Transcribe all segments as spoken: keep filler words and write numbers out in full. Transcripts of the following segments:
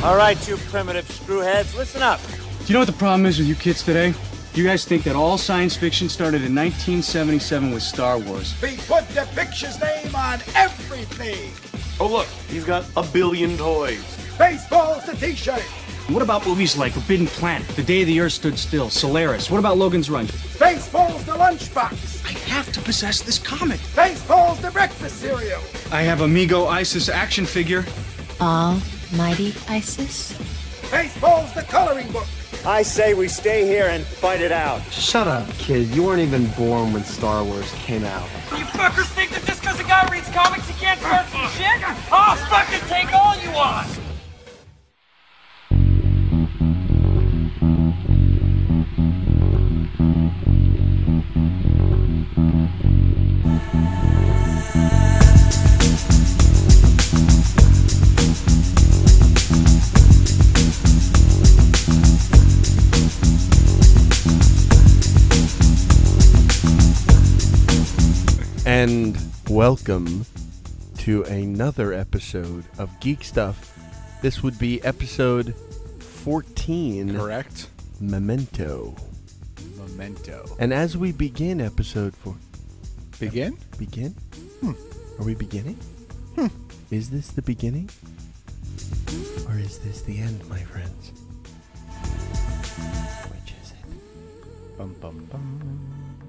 All right, you primitive screwheads, listen up. Do you know what the problem is with you kids today? You guys think that all science fiction started in nineteen seventy-seven with Star Wars. We put the picture's name on everything. Oh, look, he's got a billion toys. Baseball's the t-shirt. What about movies like Forbidden Planet, The Day the Earth Stood Still, Solaris? What about Logan's Run? Baseball's the lunchbox. I have to possess this comic. Baseball's the breakfast cereal. I have Amigo Isis action figure. Almighty Isis? Baseball's the coloring book. I say we stay here and fight it out. Shut up, kid. You weren't even born when Star Wars came out. You fuckers think that just because a guy reads comics he can't start some shit? I'll fucking take all you want! And welcome to another episode of Geek Stuff. This would be episode fourteen. Correct. Memento. Memento. And as we begin episode four... Begin? Begin? Hmm. Are we beginning? Hmm. Is this the beginning? Or is this the end, my friends? Which is it? Bum, bum, bum.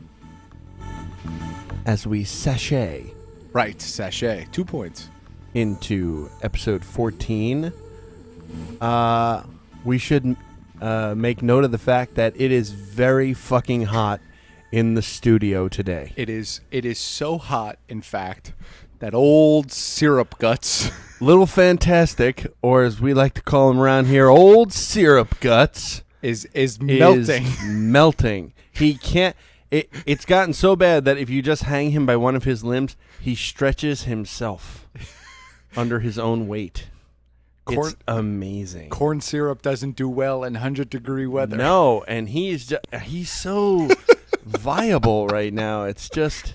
As we sashay Right, sachet. Two points. into episode fourteen, uh, we should uh, make note of the fact that it is very fucking hot in the studio today. It is it is so hot, in fact, that old syrup guts. Little Fantastic, or as we like to call him around here, Old Syrup Guts, is is melting. Is melting. He can't... It, it's gotten so bad that if you just hang him by one of his limbs, he stretches himself under his own weight. Corn, it's amazing. Corn syrup doesn't do well in one hundred degree weather. No, and he's just, he's so viable right now. It's just...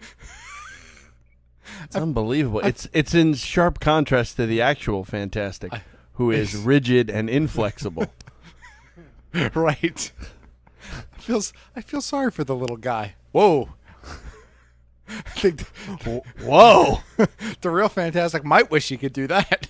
It's unbelievable. I, it's it's in sharp contrast to the actual Fantastic, I, who is rigid and inflexible. Right. I feel I feel sorry for the little guy. Whoa. I think the, Whoa. The real Fantastic might wish he could do that.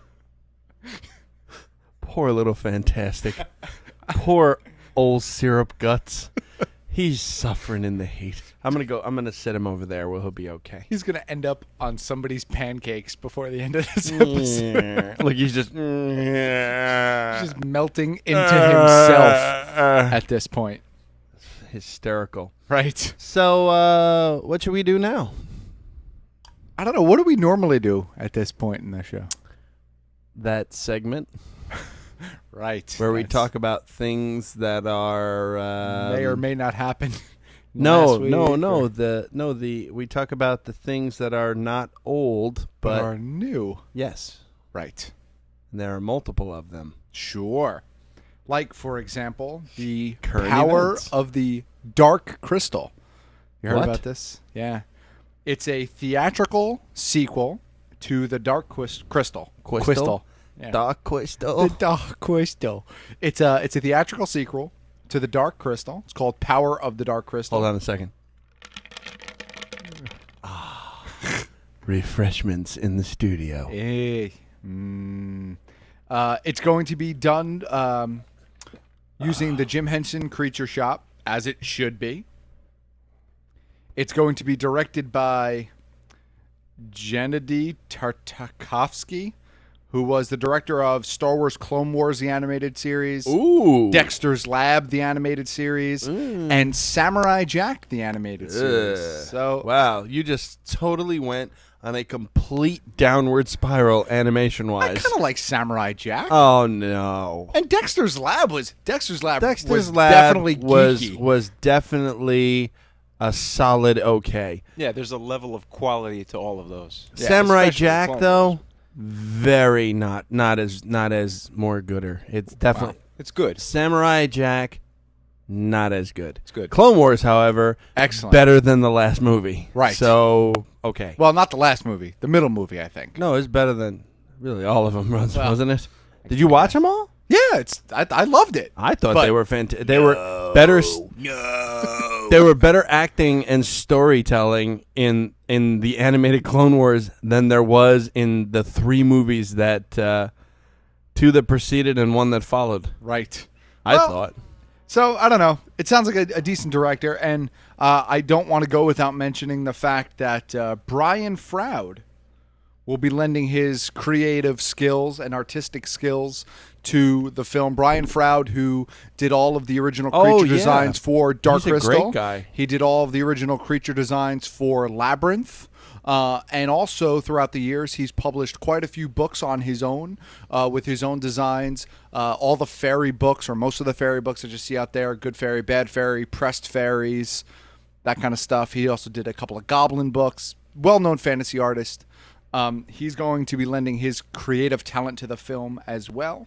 Poor little Fantastic. Poor old Syrup Guts. He's suffering in the heat. I'm gonna go. I'm gonna set him over there where he'll be okay. He's gonna end up on somebody's pancakes before the end of this episode. Look, he's just he's just melting into himself at this point. Hysterical, right? So, uh, what should we do now? I don't know. What do we normally do at this point in the show? That segment. Right. Where we talk about things that are um, may or may not happen. No, no, no. Or? The no the we talk about the things that are not old but, but are new. Yes. Right. And there are multiple of them. Sure. Like, for example, the Current power events. of the Dark Crystal. You heard what? about this? Yeah. It's a theatrical sequel to the Dark Quist- Crystal. Crystal? Crystal. Yeah. Dark Crystal. The Dark Crystal. It's a it's a theatrical sequel to the Dark Crystal. It's called Power of the Dark Crystal. Hold on a second. Ah, refreshments in the studio. Hey. Mm. Uh, it's going to be done um, using the Jim Henson Creature Shop, as it should be. It's going to be directed by Gennady Tartakovsky, who was the director of Star Wars Clone Wars, the animated series, Ooh. Dexter's Lab, the animated series, mm. and Samurai Jack, the animated series. Ugh. So, wow, you just totally went on a complete downward spiral animation-wise. I kind of like Samurai Jack. Oh, no. And Dexter's Lab was Dexter's Lab Dexter's was Lab definitely was, geeky. was definitely a solid okay. Yeah, there's a level of quality to all of those. Yeah, Samurai especially Jack, Clone though, Wars. very not not as not as more gooder. It's definitely Wow. It's good. Samurai Jack, not as good. It's good. Clone Wars, however, Excellent. better than the last movie. Right. So okay. Well, not the last movie. The middle movie, I think. No, it's better than really all of them, wasn't Well, it? Did you watch them all? Yeah, it's I, I loved it. I thought But- they were fantastic. They were better. s- They were better acting and storytelling in in the animated Clone Wars than there was in the three movies that uh, two that preceded and one that followed. Right. I Well, thought. So I don't know. It sounds like a, a decent director, and uh, I don't want to go without mentioning the fact that uh, Brian Froud will be lending his creative skills and artistic skills to the film. Brian Froud, who did all of the original creature Oh, yeah. designs for Dark He's a Crystal. great guy. He did all of the original creature designs for Labyrinth. Uh, and also, throughout the years, he's published quite a few books on his own, uh, with his own designs. Uh, all the fairy books, or most of the fairy books that you see out there, Good Fairy, Bad Fairy, Pressed Fairies, that kind of stuff. He also did a couple of Goblin books. Well-known fantasy artist. Um, he's going to be lending his creative talent to the film as well.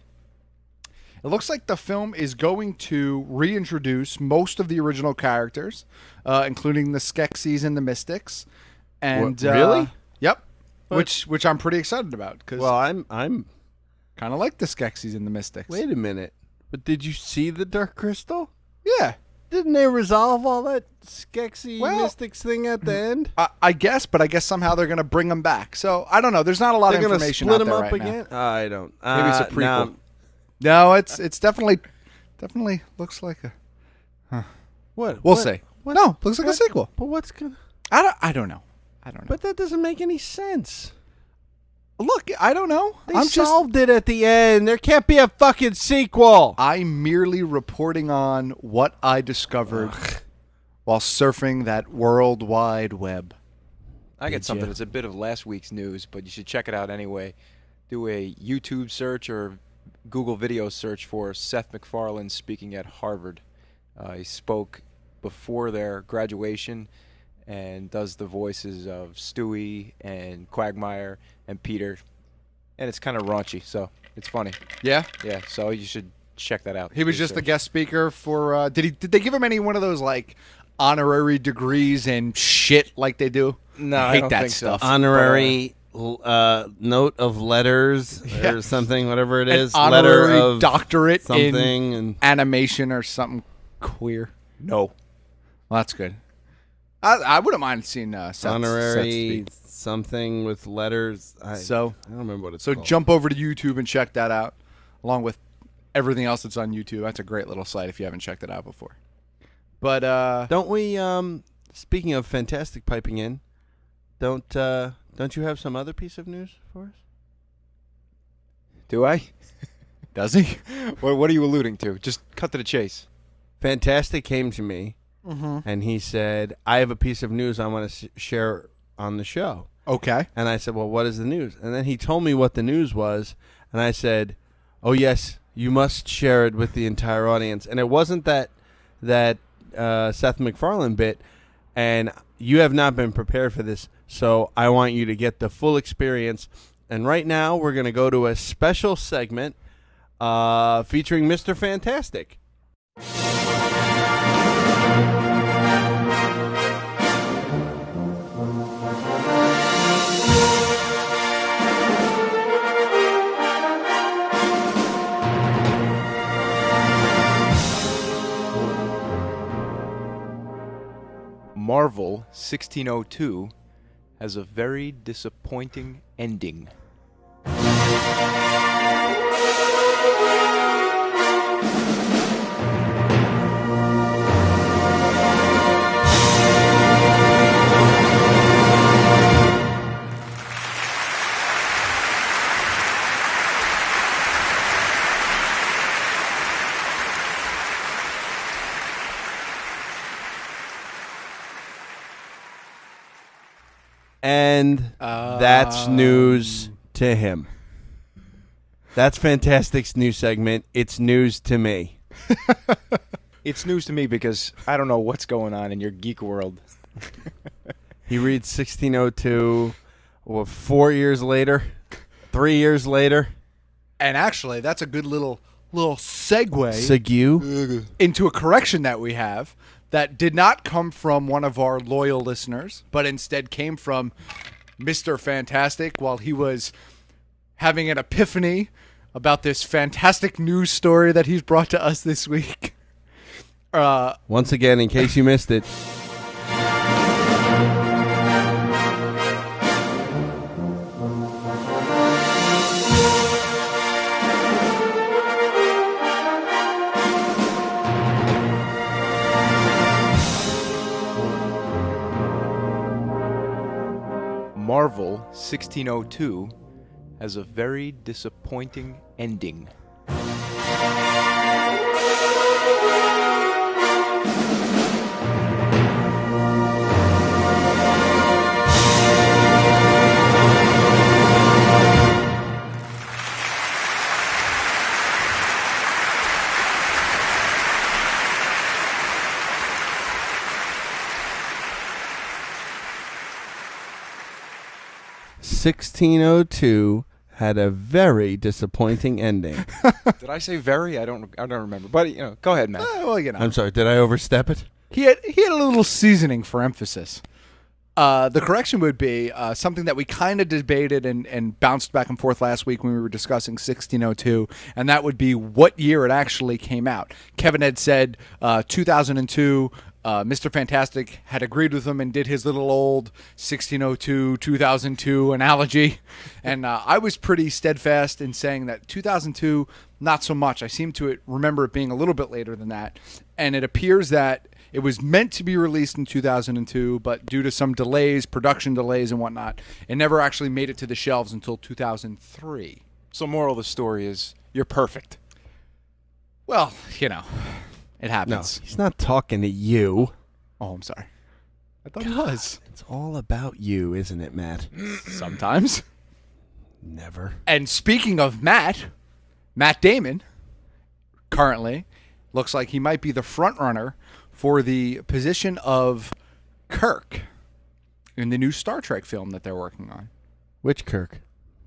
It looks like the film is going to reintroduce most of the original characters, uh, including the Skeksis and the Mystics. And What, really? Uh, yep. Which which I'm pretty excited about because Well, I'm I'm. kind of like the Skeksis and the Mystics. Wait a minute. But did you see the Dark Crystal? Yeah. Didn't they resolve all that Skeksis Well- Mystics thing at the end? I, I guess, but I guess somehow they're going to bring them back. So I don't know. There's not a lot They're of gonna information split out them there up right again. now. I don't. Maybe it's a Uh, prequel. now- No, it's it's definitely definitely looks like a. what? We'll what- see. what- No, looks like a what- sequel. But what's gonna? I don't. I don't know. I don't know. But that doesn't make any sense. Look, I don't know. They I'm just. solved it at the end. There can't be a fucking sequel. I'm merely reporting on what I discovered while surfing that world wide web. I got Did something ya? that's a bit of last week's news, but you should check it out anyway. Do a YouTube search or Google video search for Seth MacFarlane speaking at Harvard. Uh, he spoke before their graduation and does the voices of Stewie and Quagmire and Peter. And it's kind of raunchy, so it's funny. Yeah, Yeah, so you should check that out. he was Do just the search. guest speaker for. Uh, did he? Did they give him any one of those like honorary degrees and shit like they do? No, I I hate don't that think so. stuff. Honorary uh, note of letters Yeah. or something, whatever it An is. honorary letter of doctorate something in and animation or something queer. No. Well, that's good. I, I wouldn't mind seeing uh, Seth, Seth honorary speak. something with letters. I, So, I don't remember what it's so called. jump over to YouTube and check that out, along with everything else that's on YouTube. That's a great little site if you haven't checked it out before. But uh, Don't we? Um, speaking of fantastic piping in, don't uh, don't you have some other piece of news for us? Do I? does he? What, what are you alluding to? Just cut to the chase. Fantastic came to me, Mm-hmm. and he said, "I have a piece of news I want to s- share on the show." Okay. And I said, "Well, what is the news?" And then he told me what the news was, and I said, "Oh yes, you must share it with the entire audience." And it wasn't that that uh, Seth MacFarlane bit, and you have not been prepared for this, so I want you to get the full experience. And right now, we're going to go to a special segment uh, featuring Mister Fantastic. Marvel sixteen oh two has a very disappointing ending. And that's news to him. That's Fantastic's new segment. It's news to me. It's news to me because I don't know what's going on in your geek world. He reads sixteen oh two, well, four years later, three years later. And actually, that's a good little little segue Segue. into a correction that we have that did not come from one of our loyal listeners, but instead came from Mister Fantastic while he was having an epiphany about this fantastic news story that he's brought to us this week. Uh, Once again, in case you missed it. Marvel sixteen oh two has a very disappointing ending. sixteen oh two had a very disappointing ending. Did I say very? I don't. I don't remember. But you know, go ahead, Matt. Uh, well, you know, I'm sorry, did I overstep it? he had he had a little seasoning for emphasis. Uh, the correction would be uh, something that we kind of debated and, and bounced back and forth last week when we were discussing sixteen oh two, and that would be what year it actually came out. Kevin had said uh, two thousand two. Uh, Mister Fantastic had agreed with him and did his little old sixteen oh two, two thousand two analogy. And uh, I was pretty steadfast in saying that two thousand two, not so much. I seem to remember it being a little bit later than that. And it appears that it was meant to be released in two thousand two, but due to some delays, production delays and whatnot, it never actually made it to the shelves until two thousand three. So, moral of the story is you're perfect. Well, you know, it No, happens. he's not talking to you. Oh, I'm sorry. I thought it was. It's all about you, isn't it, Matt? Sometimes. Never. And speaking of Matt, Matt Damon currently looks like he might be the front runner for the position of Kirk in the new Star Trek film that they're working on. Which Kirk?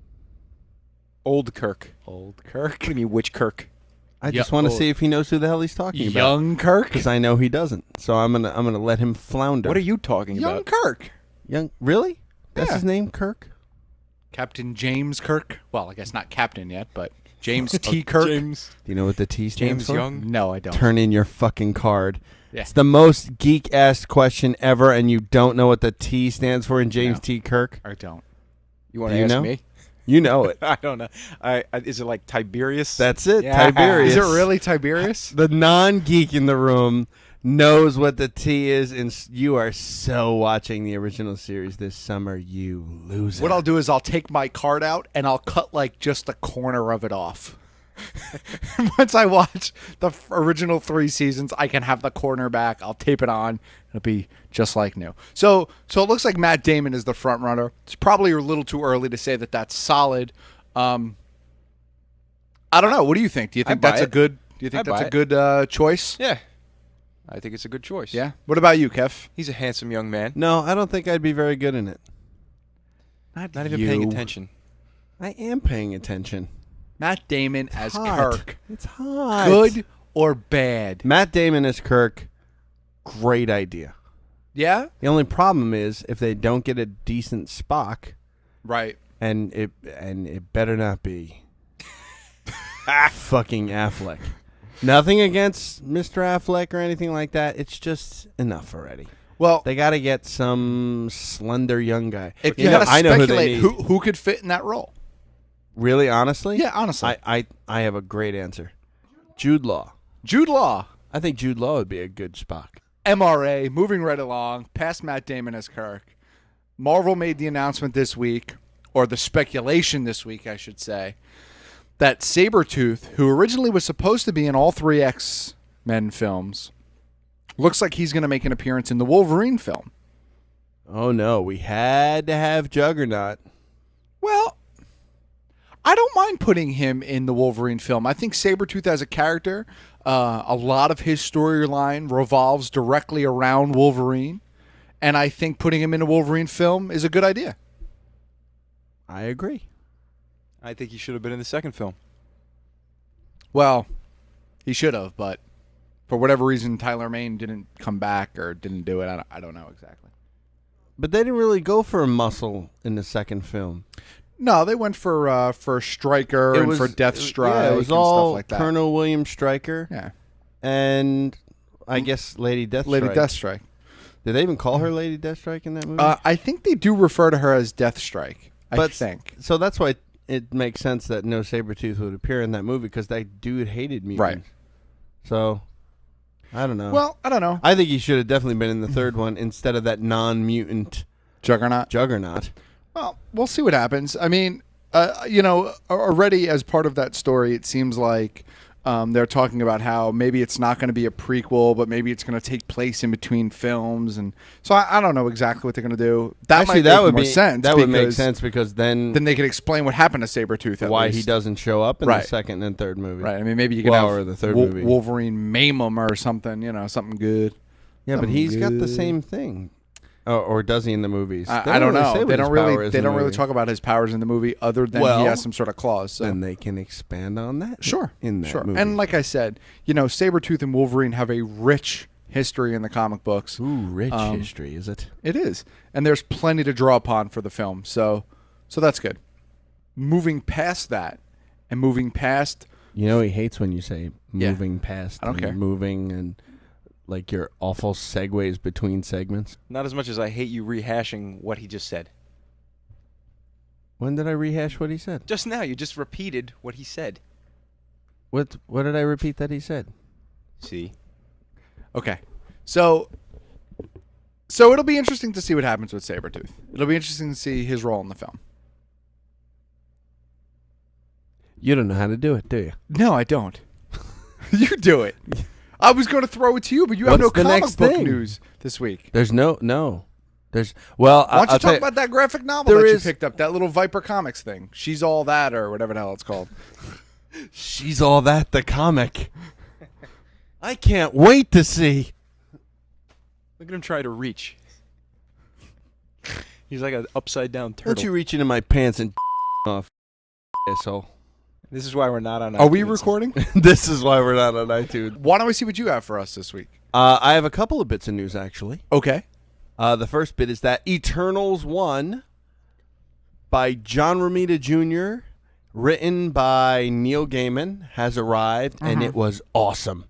Old Kirk. Old Kirk. What do you mean, which Kirk? I Yeah, just want to old. see if he knows who the hell he's talking about. Young Kirk? Because I know he doesn't. So I'm gonna I'm gonna let him flounder. What are you talking Young about? Kirk. Young? Really? That's Yeah. his name, Kirk? Captain James Kirk. Well, I guess not Captain yet, but James T. Kirk. James. Do you know what the T stands James for? Young. No, I don't. Turn in your fucking card. Yeah. It's the most geek-ass question ever, and you don't know what the T stands for in James No. T. Kirk? I don't. You want Do to you ask know? me? You know it. I don't know. I, I is it like Tiberius? That's it, Yeah. Tiberius. Is it really Tiberius? The non-geek in the room knows what the T is, and s- you are so watching the original series this summer, you loser. What I'll do is I'll take my card out and I'll cut like just the corner of it off. Once I watch the f- original three seasons, I can have the corner back. I'll tape it on. It'll be just like new. So, so it looks like Matt Damon is the front runner. It's probably a little too early to say that that's solid. Um, I don't know. What do you think? Do you think buy that's a it. good? Do you think I that's buy a it. good uh, choice? Yeah. I think it's a good choice. Yeah. What about you, Kev? He's a handsome young man. No, I don't think I'd be very good in it. Not even paying attention. I am paying attention. Matt Damon as Hot. Kirk. It's hot. Good or bad? Matt Damon as Kirk, great idea. Yeah. The only problem is if they don't get a decent Spock, Right. and it and it better not be fucking Affleck. Nothing against Mister Affleck or anything like that. It's just enough already. Well, They got to get some slender young guy. if You you know, gotta I know who they speculate need. who who could fit in that role. Really, honestly? Yeah, honestly. I, I, I have a great answer. Jude Law. Jude Law, I think Jude Law would be a good Spock. M R A, moving right along, past Matt Damon as Kirk. Marvel made the announcement this week, or the speculation this week, I should say, that Sabretooth, who originally was supposed to be in all three X-Men films, looks like he's going to make an appearance in the Wolverine film. Oh, no. We had to have Juggernaut. Well, I don't mind putting him in the Wolverine film. I think Sabretooth as a character, uh, a lot of his storyline revolves directly around Wolverine. And I think putting him in a Wolverine film is a good idea. I agree. I think he should have been in the second film. Well, he should have, but for whatever reason, Tyler Mane didn't come back or didn't do it. I don't, I don't know exactly. But they didn't really go for a muscle in the second film. No, they went for uh, for Stryker It and was- for Deathstrike. Yeah, it was and all stuff like that. Colonel William Stryker. Yeah, And I guess Lady Deathstrike. Lady Deathstrike. Did they even call her Lady Deathstrike in that movie? Uh, I think they do refer to her as Deathstrike. I but think. So that's why it, it makes sense that no Sabretooth would appear in that movie because that dude hated mutants. Right. So, I don't know. Well, I don't know. I think he should have definitely been in the third one instead of that non-mutant Juggernaut. Juggernaut. Well, we'll see what happens. I mean, uh, you know, already as part of that story, it seems like um, they're talking about how maybe it's not going to be a prequel, but maybe it's going to take place in between films, and so I, I don't know exactly what they're going to do. That Actually, might that make would more be sense. That would make because sense because then Then they could explain what happened to Sabretooth. At why least. he doesn't show up in Right. the second and third movie. Right. I mean, maybe you could Well, have or the third Wol- movie. Wolverine maim him or something. You know, something good. Yeah, but Something he's got the good. same thing. Oh, or does he in the movies? They I, I don't really know. say what They his don't power really. is They in the don't really movie. talk about his powers in the movie, other than Well, he has some sort of clause. So. Then they can expand on that. Sure. in that sure. movie. And like I said, you know, Sabretooth and Wolverine have a rich history in the comic books. Ooh, rich Um, history, is it? It is. And there's plenty to draw upon for the film. So so that's good. Moving past that and moving past You know, he hates when you say Yeah. moving past. I don't and care. Moving and like your awful segues between segments. Not as much as I hate you rehashing what he just said. When did I rehash what he said? Just now, you just repeated what he said. What What did I repeat that he said? See? Okay. So so it'll be interesting to see what happens with Sabretooth. It'll be interesting to see his role in the film. You don't know how to do it, do you? No, I don't. You do it. I was going to throw it to you, but you have What's no the comic next book thing? news this week. There's no no. There's well. Why don't I'll you tell talk about that graphic novel there that is- you picked up, that little Viper Comics thing? She's All That, or whatever the hell it's called. She's All That, the comic. I can't wait to see. Look at him try to reach. He's like an upside down turtle. Don't you reach into my pants and off, asshole. This is why we're not on Are we iTunes. recording? This is why we're not on iTunes. Why don't we see what you have for us this week? Uh, I have a couple of bits of news, actually. Okay. Uh, the first bit is that Eternals one by John Romita Junior, written by Neil Gaiman, has arrived, and it was awesome.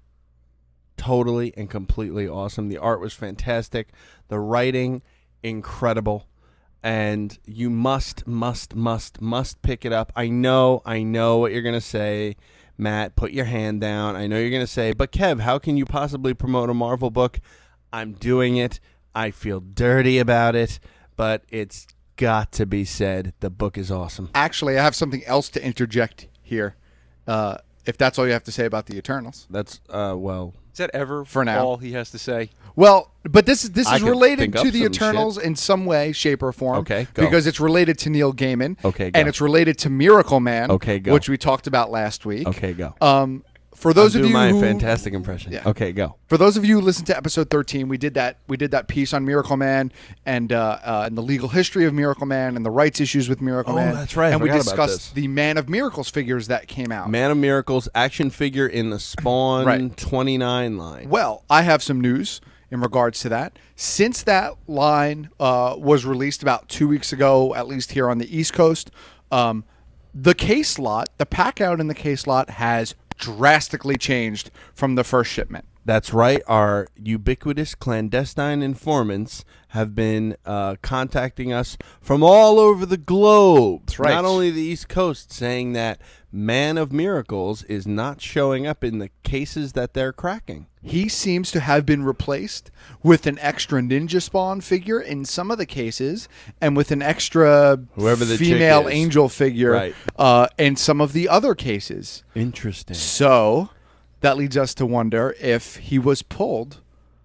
Totally and completely awesome. The art was fantastic. The writing, incredible. And you must, must, must, must pick it up. I know, I know what you're going to say. Matt, put your hand down. I know you're going to say, but Kev, how can you possibly promote a Marvel book? I'm doing it. I feel dirty about it, but it's got to be said. The book is awesome. Actually, I have something else to interject here. Uh, if that's all you have to say about the Eternals. That's, uh, well... Is that ever For now. all he has to say? Well, but this is this I is could related think to up the some Eternals in some way, shape, or form. Okay, go. Because it's related to Neil Gaiman. Okay, go. And it's related to Miracle Man. Okay, go. Which we talked about last week. Okay, go. Um, for those I'll of do you my who, fantastic impression. Yeah. Okay, go. For those of you who listened to episode thirteen, we did that. We did that piece on Miracle Man and uh, uh, and the legal history of Miracle Man and the rights issues with Miracle Oh, Man. that's right. I And we forgot about discussed this. the Man of Miracles figures that came out. Man of Miracles action figure in the Spawn Right. twenty-nine line. Well, I have some news in regards to that. Since that line uh, was released about two weeks ago, at least here on the East Coast, um, the case lot, the pack out in the case lot has drastically changed from the first shipment. That's right. Our ubiquitous clandestine informants have been uh, contacting us from all over the globe. That's right. Not only the East Coast, saying that Man of Miracles is not showing up in the cases that they're cracking. He seems to have been replaced with an extra Ninja Spawn figure in some of the cases, and with an extra Whoever the chick female is. angel figure Right. uh, in some of the other cases. Interesting. So that leads us to wonder if he was pulled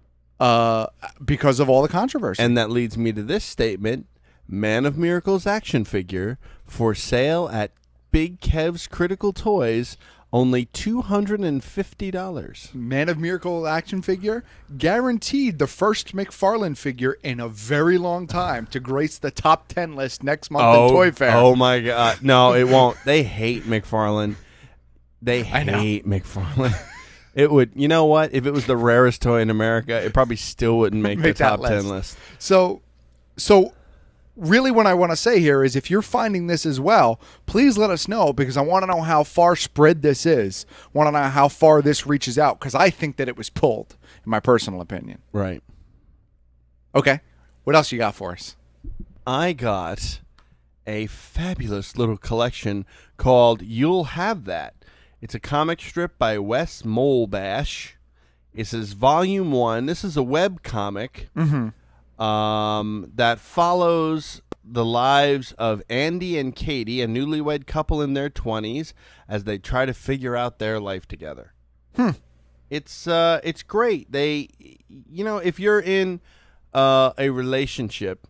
uh, because of all the controversy. And that leads me to this statement. Man of Miracles action figure for sale at Big Kev's Critical Toys, only two hundred fifty dollars. Man of Miracle action figure, guaranteed the first McFarlane figure in a very long time to grace the top ten list next month at Toy Fair. Oh my God! No, it won't. They hate McFarlane. They I know. hate McFarlane. It would. You know what? If it was the rarest toy in America, it probably still wouldn't make, Make the top that ten list. list. So, so really what I want to say here is if you're finding this as well, please let us know because I want to know how far spread this is. Want to know how far this reaches out because I think that it was pulled, in my personal opinion. Right. Okay. What else you got for us? I got a fabulous little collection called You'll Have That. It's a comic strip by Wes Molebash. It says Volume one. This is a web comic Mm-hmm. um, that follows the lives of Andy and Katie, a newlywed couple in their twenties, as they try to figure out their life together. Hmm. It's uh, it's great. They, you know, if you're in uh, a relationship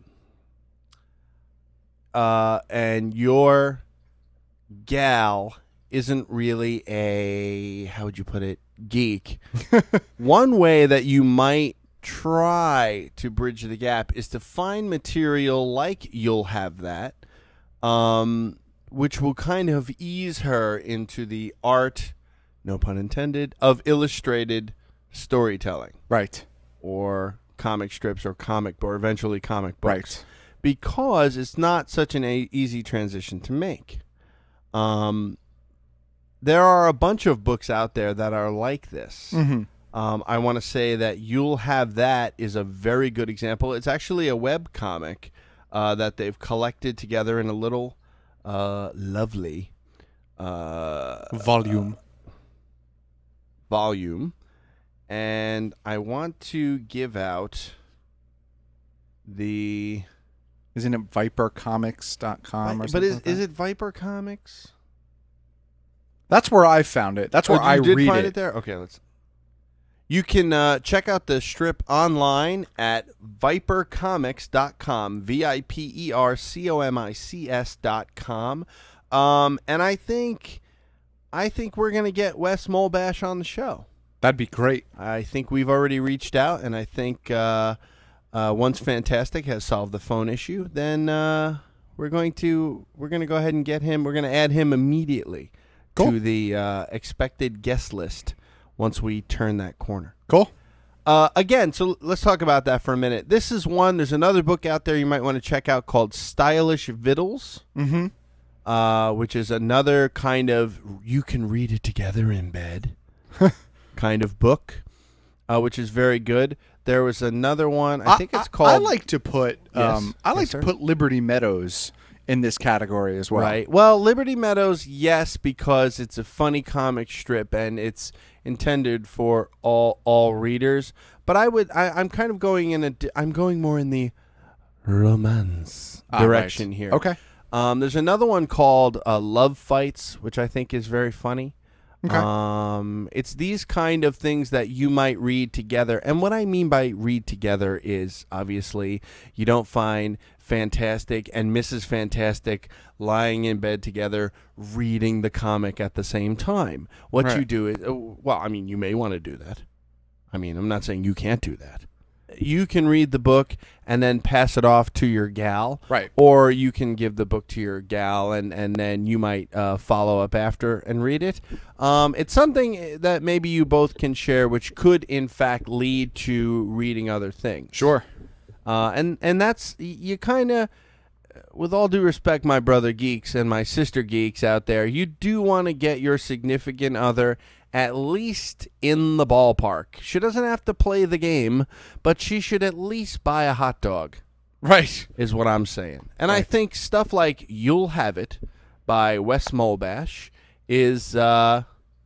uh, and your gal isn't really a, how would you put it, geek, one way that you might try to bridge the gap is to find material like You'll Have That, um, which will kind of ease her into the art, no pun intended, of illustrated storytelling. Right. Or comic strips or comic, or eventually comic books. Right. Because it's not such an a- easy transition to make. Um, there are a bunch of books out there that are like this. Mm-hmm. Um, I want to say that You'll Have That is a very good example. It's actually a web comic uh, that they've collected together in a little uh, lovely uh, Volume. uh, volume. And I want to give out the... Isn't it viper comics dot com or but something is, like that? is it Viper Comics? That's where I found it. That's where Oh, I you did read find it. it there? Okay, let's... You can uh, check out the strip online at viper comics dot com, V I P E R C O M I C S dot com. Um, and I think I think we're going to get Wes Molebash on the show. That'd be great. I think we've already reached out, and I think uh, uh, once Fantastic has solved the phone issue, then uh, we're going to we're going to go ahead and get him. We're going to add him immediately Cool. to the uh, expected guest list once we turn that corner. Cool. Uh, again, so let's talk about that for a minute. This is one. There's another book out there you might want to check out called Stylish Vittles, Mm-hmm. uh, which is another kind of you can read it together in bed kind of book, uh, which is very good. There was another one. I think it's called. I like to put. Yes. Um, I like Yes, to sir. put Liberty Meadows in this category as well. Right. Well, Liberty Meadows, yes, because it's a funny comic strip and it's intended for all all readers. But I would, I, I'm kind of going in a, di- I'm going more in the romance Ah, direction right. here. Okay. Um, there's another one called uh, Love Fights, which I think is very funny. Okay. Um, it's these kind of things that you might read together. And what I mean by read together is obviously you don't find Fantastic and Missus Fantastic lying in bed together reading the comic at the same time. What Right. you do is, oh, well, I mean, you may want to do that. I mean, I'm not saying you can't do that. You can read the book and then pass it off to your gal. Right. Or you can give the book to your gal and, and then you might uh, follow up after and read it. Um, it's something that maybe you both can share, which could, in fact, lead to reading other things. Sure. Uh, and, and that's, you kind of, with all due respect, my brother geeks and my sister geeks out there, you do want to get your significant other at least in the ballpark. She doesn't have to play the game, but she should at least buy a hot dog. Right. Is what I'm saying. And I Right. think stuff like You'll Have It by Wes Molebash is uh,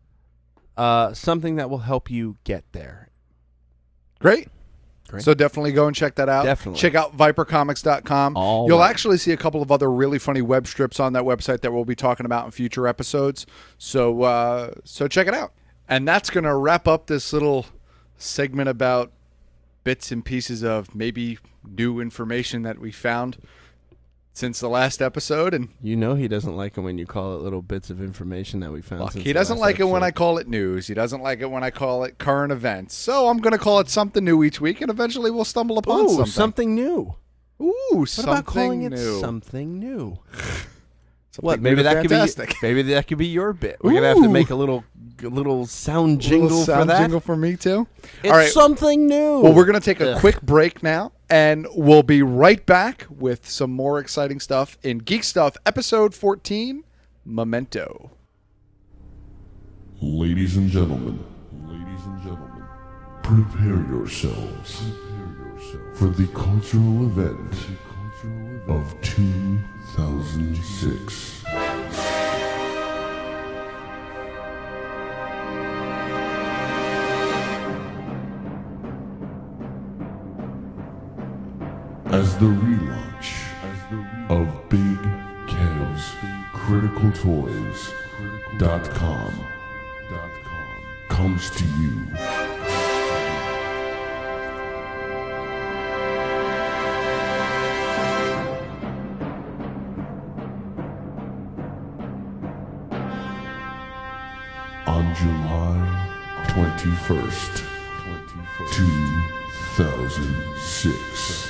uh, something that will help you get there. Great. Great. So definitely go and check that out. Definitely. Check out viper comics dot com. All You'll right. actually see a couple of other really funny web strips on that website that we'll be talking about in future episodes. So uh, so check it out. And that's going to wrap up this little segment about bits and pieces of maybe new information that we found since the last episode. And You know he doesn't like it when you call it little bits of information that we found. look, since he the doesn't last like it when I episode. call it news. He doesn't like it when I call it current events. So I'm going to call it something new each week, and eventually we'll stumble upon Ooh, something. something new. Ooh, What something about calling it new. something new? Something What? new Maybe to that could fantastic. be. Maybe that could be your bit. We're gonna have to Ooh. make a little, a little sound jingle Little sound for that. jingle for me too. It's All right. something new. Well, we're going to take a Ugh. quick break now, And we'll be right back with some more exciting stuff in Geek Stuff, episode fourteen, Memento. Ladies and gentlemen, ladies and gentlemen, prepare yourselves for the cultural event of two thousand six. As the relaunch of Big Kev's Critical Toys dot com comes to you. On July twenty-first, two thousand six.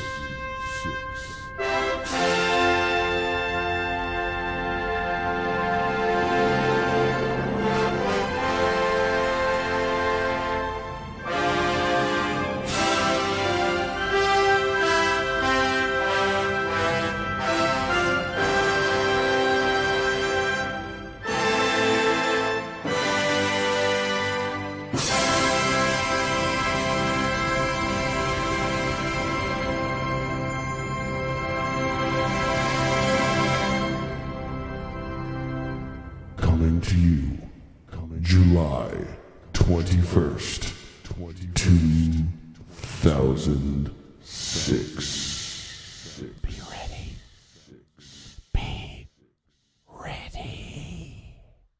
Coming to you, July twenty-first, two thousand six. Be ready. Be ready.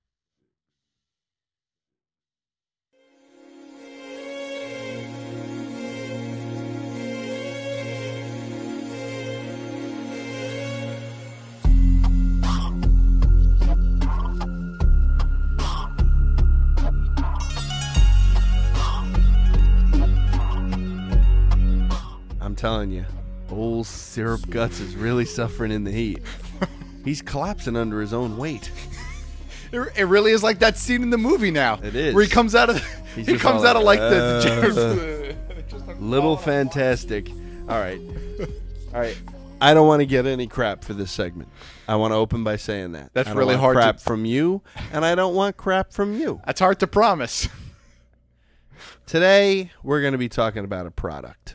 I'm telling you, old Syrup Guts is really suffering in the heat. He's collapsing under his own weight. It, it really is like that scene in the movie now. It is. Where he comes out of He's he just comes all out of like the, uh, the Little Fantastic. All right. All right. I don't want to get any crap for this segment. I want to open by saying that. That's I don't really want hard to- crap from you, and I don't want crap from you. That's hard to promise. Today, we're going to be talking about a product.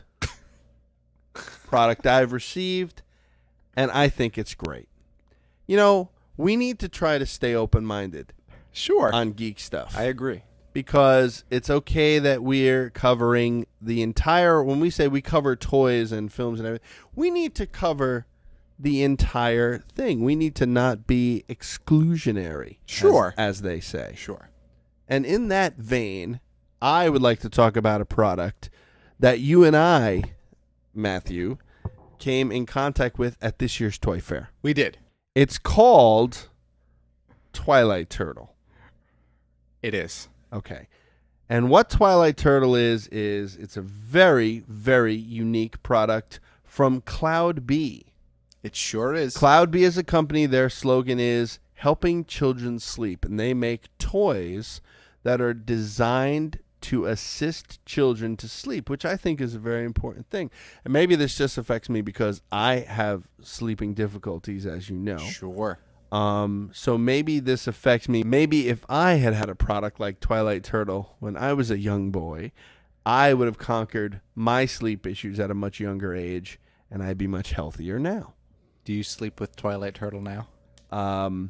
Product I've received, and I think it's great. You know, we need to try to stay open-minded. Sure. On geek stuff. I agree. Because it's okay that we're covering the entire, when we say we cover toys and films and everything, we need to cover the entire thing. We need to not be exclusionary. Sure. As, as they say. Sure. And in that vein, I would like to talk about a product that you and I, Matthew, came in contact with at this year's Toy Fair. We did. It's called Twilight Turtle. It is. Okay. And what Twilight Turtle is, is it's a very, very unique product from Cloud B. It sure is. Cloud B is a company. Their slogan is helping children sleep. And they make toys that are designed to assist children to sleep, which I think is a very important thing. And maybe this just affects me because I have sleeping difficulties, as you know. Sure. Um, so maybe this affects me. Maybe if I had had a product like Twilight Turtle when I was a young boy, I would have conquered my sleep issues at a much younger age, and I'd be much healthier now. Do you sleep with Twilight Turtle now? Um,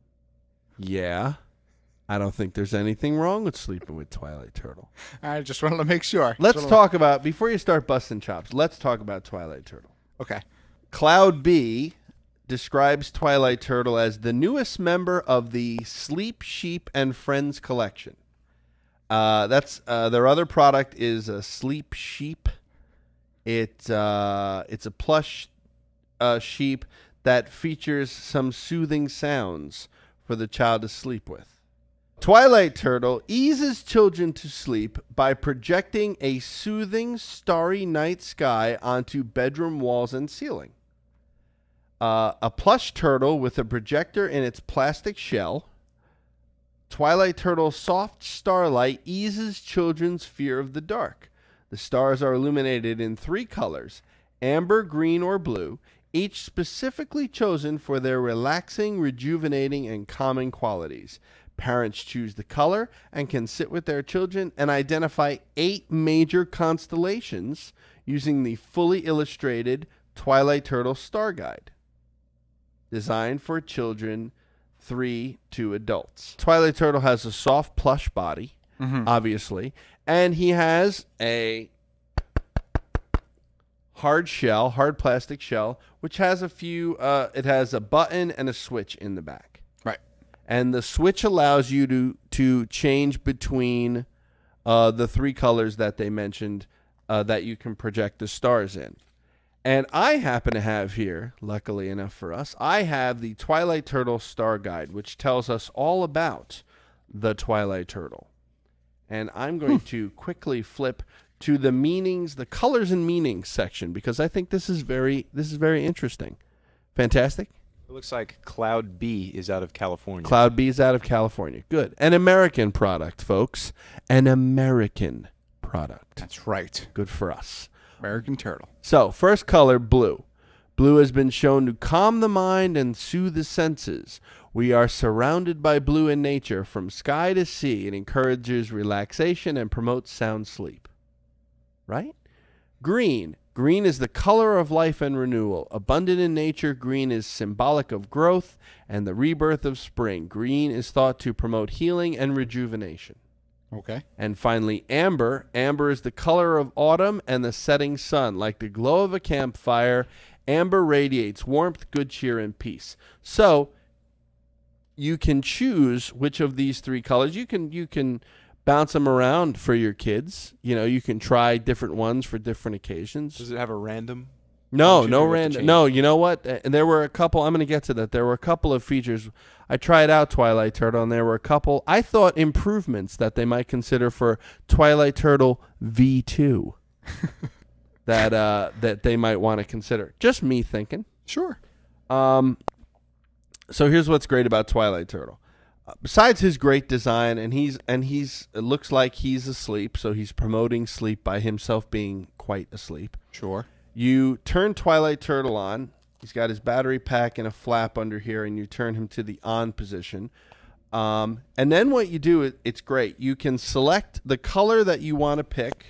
yeah. I don't think there's anything wrong with sleeping with Twilight Turtle. I just wanted to make sure. Let's Just talk about, before you start busting chops, let's talk about Twilight Turtle. Okay. Cloud B describes Twilight Turtle as the newest member of the Sleep Sheep and Friends collection. Uh, that's uh, their other product is a Sleep Sheep. It uh, it's a plush uh, sheep that features some soothing sounds for the child to sleep with. Twilight Turtle eases children to sleep by projecting a soothing starry night sky onto bedroom walls and ceiling. Uh, a plush turtle with a projector in its plastic shell. Twilight Turtle's soft starlight eases children's fear of the dark. The stars are illuminated in three colors: amber, green, or blue, each specifically chosen for their relaxing, rejuvenating, and calming qualities. Parents choose the color and can sit with their children and identify eight major constellations using the fully illustrated Twilight Turtle Star Guide, designed for children three to adults. Twilight Turtle has a soft plush body, mm-hmm. obviously, and he has a hard shell, hard plastic shell, which has a few, uh, it has a button and a switch in the back. Right. And the switch allows you to, to change between uh, the three colors that they mentioned uh, that you can project the stars in. And I happen to have here, luckily enough for us, I have the Twilight Turtle Star Guide, which tells us all about the Twilight Turtle. And I'm going hmm. to quickly flip to the meanings, the colors and meanings section, because I think this is very, this is very interesting. Fantastic. It looks like Cloud B is out of California. Cloud B is out of California. Good. An American product, folks. An American product. That's right. Good for us. American Turtle. So, first color, blue. Blue has been shown to calm the mind and soothe the senses. We are surrounded by blue in nature from sky to sea. It encourages relaxation and promotes sound sleep. Right? Green. Green is the color of life and renewal. Abundant in nature, green is symbolic of growth and the rebirth of spring. Green is thought to promote healing and rejuvenation. Okay. And finally, amber. Amber is the color of autumn and the setting sun. Like the glow of a campfire, amber radiates warmth, good cheer, and peace. So you can choose which of these three colors. You can you can bounce them around for your kids. You know, you can try different ones for different occasions. Does it have a random? No, no random. No, you know what? And there were a couple. I'm going to get to that. There were a couple of features. I tried out Twilight Turtle, and there were a couple, I thought, improvements that they might consider for Twilight Turtle V two that uh, that they might want to consider. Just me thinking. Sure. Um. So here's what's great about Twilight Turtle. Uh, besides his great design, and he's and he's it looks like he's asleep, so he's promoting sleep by himself being quite asleep. Sure. You turn Twilight Turtle on. He's got his battery pack and a flap under here, and you turn him to the on position. Um, and then what you do, it, it's great. You can select the color that you want to pick.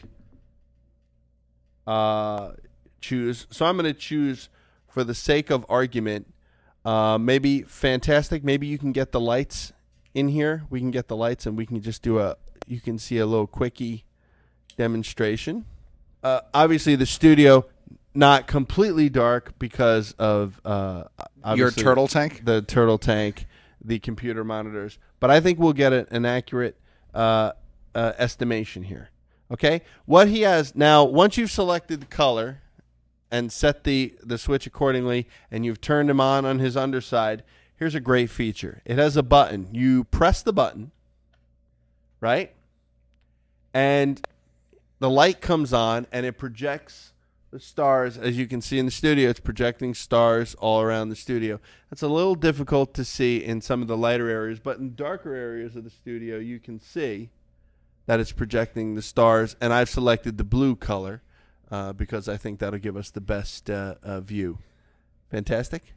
Uh, choose. So I'm going to choose, for the sake of argument, uh, maybe Fantastic. Maybe you can get the lights in here. We can get the lights, and we can just do a, you can see a little quickie demonstration. Uh, obviously, the studio... Not completely dark because of uh, your turtle tank, the turtle tank, the computer monitors. But I think we'll get a, an accurate uh, uh, estimation here. Okay, what he has now. Once you've selected the color and set the the switch accordingly, and you've turned him on on his underside, here's a great feature. It has a button. You press the button, right, and the light comes on, and it projects the stars. As you can see in the studio, it's projecting stars all around the studio. That's a little difficult to see in some of the lighter areas, but in darker areas of the studio, you can see that it's projecting the stars, and I've selected the blue color uh, because I think that'll give us the best uh, uh, view. Fantastic?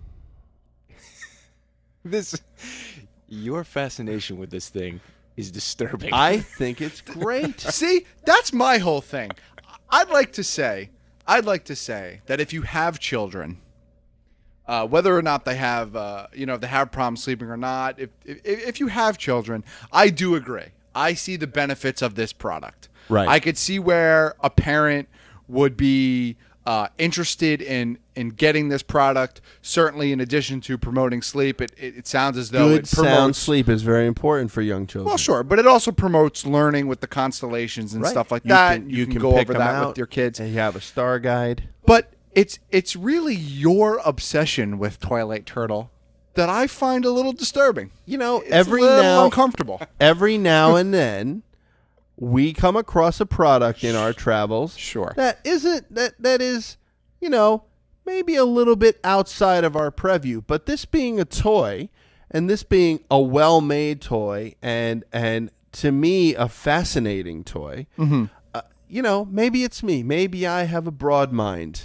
This, your fascination with this thing is disturbing. I think it's great. See, that's my whole thing. I'd like to say... I'd like to say that if you have children, uh, whether or not they have, uh, you know, if they have problems sleeping or not, if, if if you have children, I do agree. I see the benefits of this product. Right. I could see where a parent would be uh, interested in in getting this product. Certainly, in addition to promoting sleep, it it, it sounds as though Good it promotes sound sleep is very important for young children. Well, sure, but it also promotes learning with the constellations and right. stuff like you that. Can, you, you can, can go pick over them that out, with your kids. And you have a star guide. But it's it's really your obsession with Twilight Turtle that I find a little disturbing. You know, it's every a little now uncomfortable. Every now and then, we come across a product in our travels. Sure. That isn't that that is, you know, maybe a little bit outside of our preview. But this being a toy, and this being a well-made toy, and and to me a fascinating toy. Mm-hmm. Uh, you know, maybe it's me. Maybe I have a broad mind,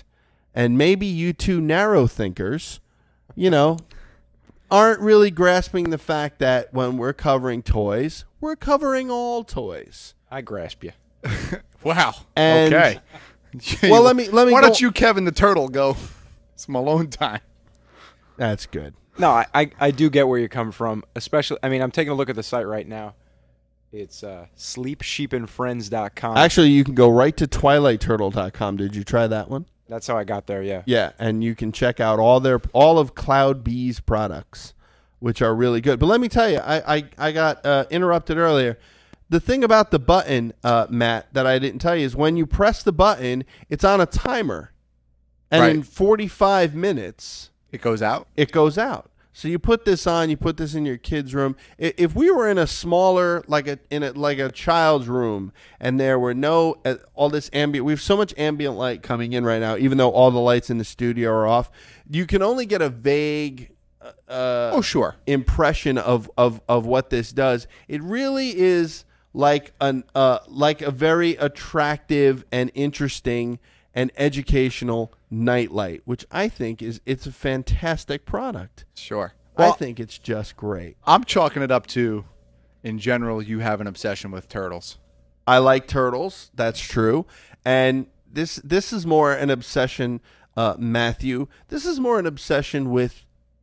and maybe you two narrow thinkers, you know, aren't really grasping the fact that when we're covering toys, we're covering all toys. I grasp you. Wow. And okay. Well, let me let me. Why go. don't you, Kevin the Turtle, go? It's my alone time. That's good. No, I, I, I do get where you're coming from. Especially, I mean, I'm taking a look at the site right now. It's uh, sleep sheep and friends dot com. Actually, you can go right to twilight turtle dot com. Did you try that one? That's how I got there, yeah. Yeah, and you can check out all their all of Cloud Bee's products, which are really good. But let me tell you, I I, I got uh, interrupted earlier. The thing about the button, uh, Matt, that I didn't tell you is when you press the button, it's on a timer, and Right. in forty-five minutes, It goes out. it goes out. So you put this on, you put this in your kid's room. I- If we were in a smaller, like a in a like a child's room, and there were no uh, all this ambient, we have so much ambient light coming in right now, even though all the lights in the studio are off. You can only get a vague, uh, Oh, sure. impression of of of what this does. It really is like an uh like a very attractive and interesting and educational nightlight, which I think is it's a fantastic product. Sure. I Well, think it's just great. I'm chalking it up to, in general, you have an obsession with turtles. I like turtles. That's true. And this this is more an obsession, uh, Matthew. This is more an obsession with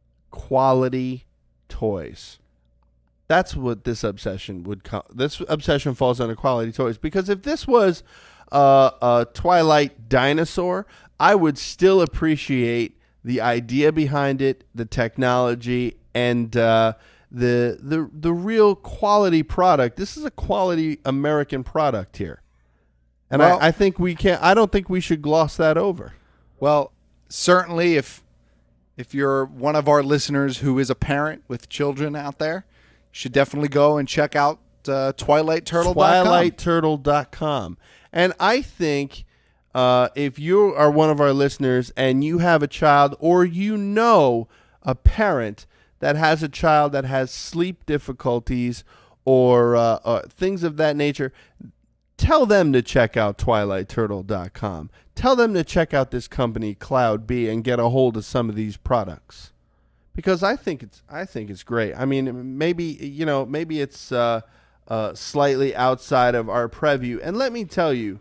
quality toys. That's what this obsession would co- this obsession falls under quality toys, because if this was uh, a Twilight dinosaur, I would still appreciate the idea behind it, the technology, and uh, the the the real quality product. This is a quality American product here, and Well- I, I think we can't. I don't think we should gloss that over. Well, certainly, if if you're one of our listeners who is a parent with children out there, you should definitely go and check out uh, twilight turtle dot com. twilight turtle dot com. And I think uh, if you are one of our listeners and you have a child, or you know a parent that has a child that has sleep difficulties or uh, uh, things of that nature, tell them to check out twilight turtle dot com. Tell them to check out this company, Cloud Bee, and get a hold of some of these products, because I think it's I think it's great. I mean, maybe you know, maybe it's uh, uh, slightly outside of our preview. And let me tell you,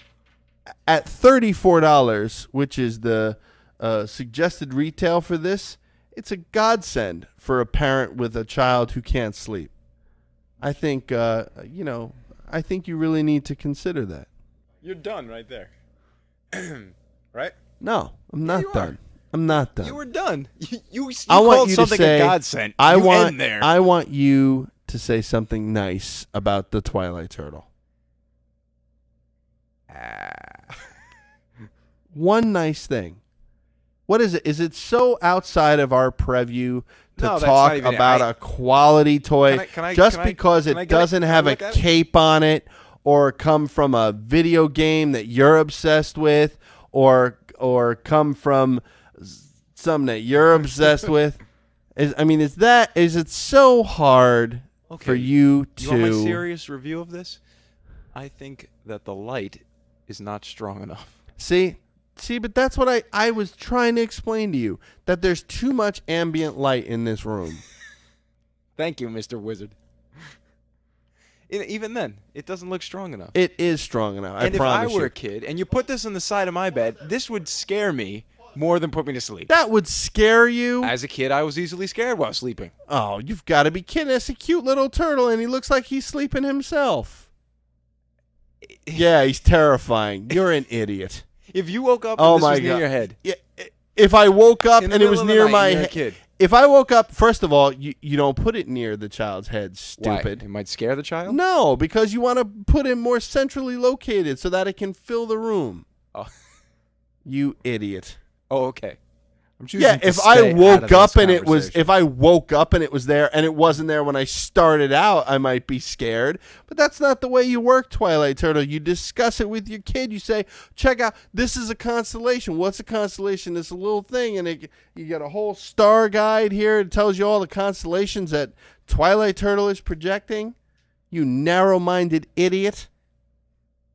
at thirty-four dollars, which is the uh, suggested retail for this, it's a godsend for a parent with a child who can't sleep. I think uh, you know, I think you really need to consider that. You're done right there. Right? No, I'm not you done. are. I'm not done. You were done. You, you, you I want called you something to say, a godsend. I You want, end there. I want you to say something nice about the Twilight Turtle. One nice thing. What is it? Is it so outside of our preview to No, that's talk not even it. about I- a quality toy Can I- can I- just can I- because can I it get a- doesn't can I have a look at it? cape on it, or come from a video game that you're obsessed with, or or come from something that you're obsessed with? Is I mean, is that is it so hard Okay. for you to? You want my serious review of this? I think that the light is not strong enough. See, see, but that's what I, I was trying to explain to you, that there's too much ambient light in this room. Thank you, Mister Wizard. It, even then, it doesn't look strong enough. It is strong enough. I and if I promise were you. a kid and you put this on the side of my bed, this would scare me more than put me to sleep. That would scare you? As a kid, I was easily scared while sleeping. Oh, you've got to be kidding. It's a cute little turtle, and he looks like he's sleeping himself. Yeah, he's terrifying. You're an idiot. If you woke up Oh and this my was near God. your head, Yeah, if I woke up In the and it middle was of the near night my and you're a head, kid. if I woke up, first of all, you, you don't put it near the child's head, why? stupid. It might scare the child? No, because you want to put it more centrally located so that it can fill the room. Oh, You idiot. oh okay. I'm choosing Yeah, to if stay I out woke of up this and it was conversation. if I woke up and it was there and it wasn't there when I started out, I might be scared. But that's not the way you work, Twilight Turtle. You discuss it with your kid. You say, "Check out, this is a constellation. What's a constellation? It's a little thing, and it, you get a whole star guide here. It tells you all the constellations that Twilight Turtle is projecting." You narrow-minded idiot.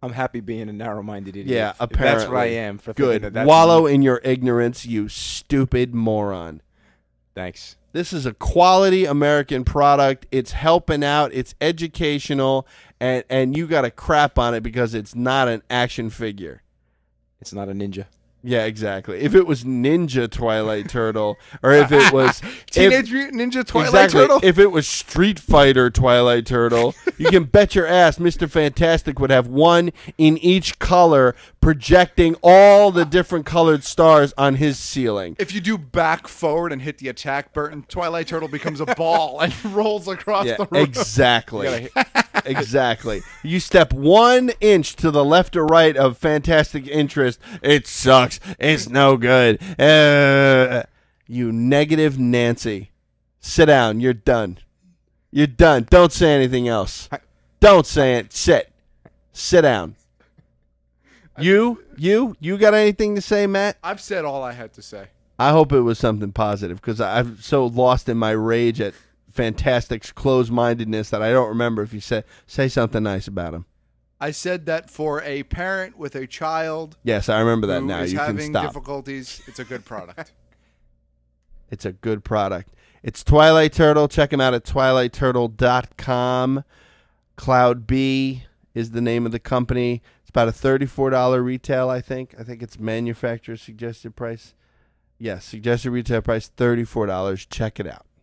I'm happy being a narrow-minded idiot. Yeah, If apparently. that's what I am. For Good. thinking that that's Wallow me. in your ignorance, you stupid moron. Thanks. This is a quality American product. It's helping out. It's educational, and and you got to crap on it because it's not an action figure. It's not a ninja. Yeah, exactly. If it was Ninja Twilight Turtle, or if it was Teenage if, Mutant Ninja Twilight exactly, Turtle. if it was Street Fighter Twilight Turtle, you can bet your ass Mister Fantastic would have one in each color, projecting all the different colored stars on his ceiling. If you do back forward and hit the attack button, Twilight Turtle becomes a ball and rolls across Yeah, the room. exactly. Exactly. You step one inch to the left or right of Fantastic Interest, it sucks. It's no good. Uh, you negative Nancy. Sit down. You're done. You're done. Don't say anything else. Don't say it. Sit. Sit down. You, you, you got anything to say, Matt? I've said all I had to say. I hope it was something positive because I'm so lost in my rage at Fantastic's closed-mindedness that I don't remember if you said say something nice about him. I said that for a parent with a child Yes, I remember that who now. is You can having stop. difficulties, it's a good product. It's a good product. It's Twilight Turtle. Check him out at twilight turtle dot com. Cloud B is the name of the company. It's about a thirty-four dollars retail, I think. I think it's manufacturer suggested price. Yes, suggested retail price thirty-four dollars. Check it out.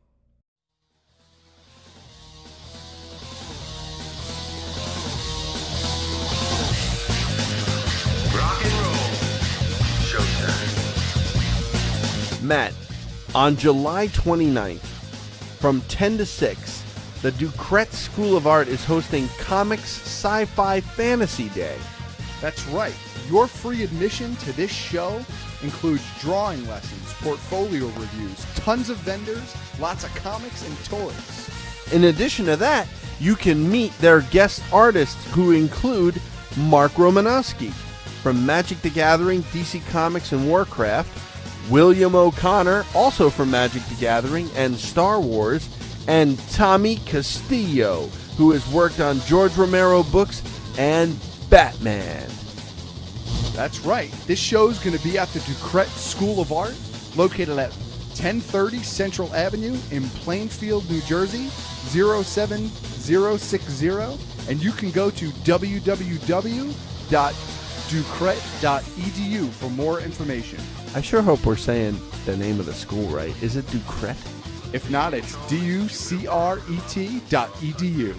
Rock and roll. Showtime. Matt, on July twenty-ninth, from ten to six, the Ducret School of Art is hosting Comics Sci-Fi Fantasy Day. That's right. Your free admission to this show includes drawing lessons, portfolio reviews, tons of vendors, lots of comics and toys. In addition to that, you can meet their guest artists who include Mark Romanowski from Magic the Gathering, D C Comics, and Warcraft, William O'Connor, also from Magic the Gathering and Star Wars, and Tommy Castillo, who has worked on George Romero books and Batman. That's right. This show's going to be at the Ducret School of Art, located at ten thirty Central Avenue in Plainfield, New Jersey, zero seven zero six zero. And you can go to w w w dot ducret dot e d u for more information. I sure hope we're saying the name of the school right. Is it Ducret? If not, it's D U C R E T dot E D U.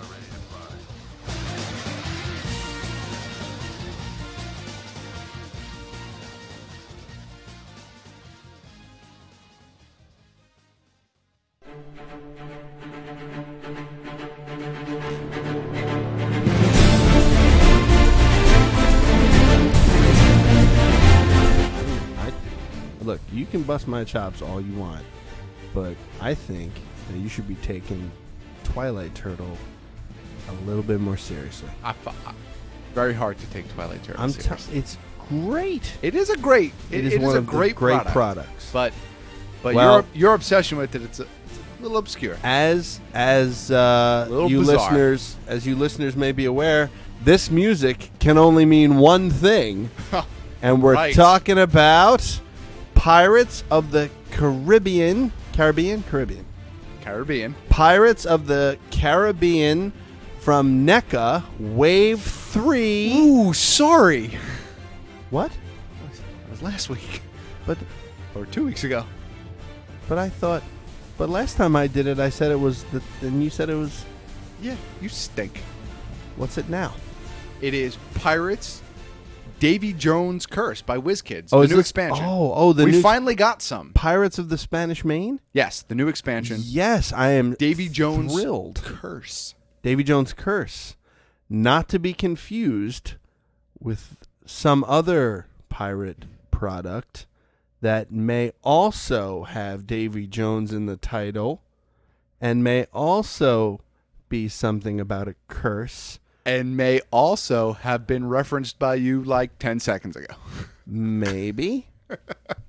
I, look, you can bust my chops all you want, but I think that you should be taking Twilight Turtle a little bit more seriously. I, I, very hard to take Twilight Turtle I'm t- seriously. it's great. It is a great. It, It is it one is a of the great, great product, products. But, but Well- your your obsession with it, it's a, it's a little obscure. As as uh, Little you bizarre. listeners, as you listeners may be aware, this music can only mean one thing, and we're Right. talking about Pirates of the Caribbean, Caribbean, Caribbean, Caribbean. Pirates of the Caribbean from NECA Wave Three. Ooh, sorry. What? That was last week But or two weeks ago. but I thought, but last time I did it, I said it was the, and you said it was. Yeah, you stink. What's it now? It is Pirates, Davy Jones' Curse by WizKids. Oh, the is new this- expansion. oh, oh, the we new- finally got some. Pirates of the Spanish Main. Yes, the new expansion. Yes, I am. Davy Jones' thrilled. Curse. Davy Jones' Curse, not to be confused with some other pirate product that may also have Davy Jones in the title and may also be something about a curse. And may also have been referenced by you like ten seconds ago. Maybe.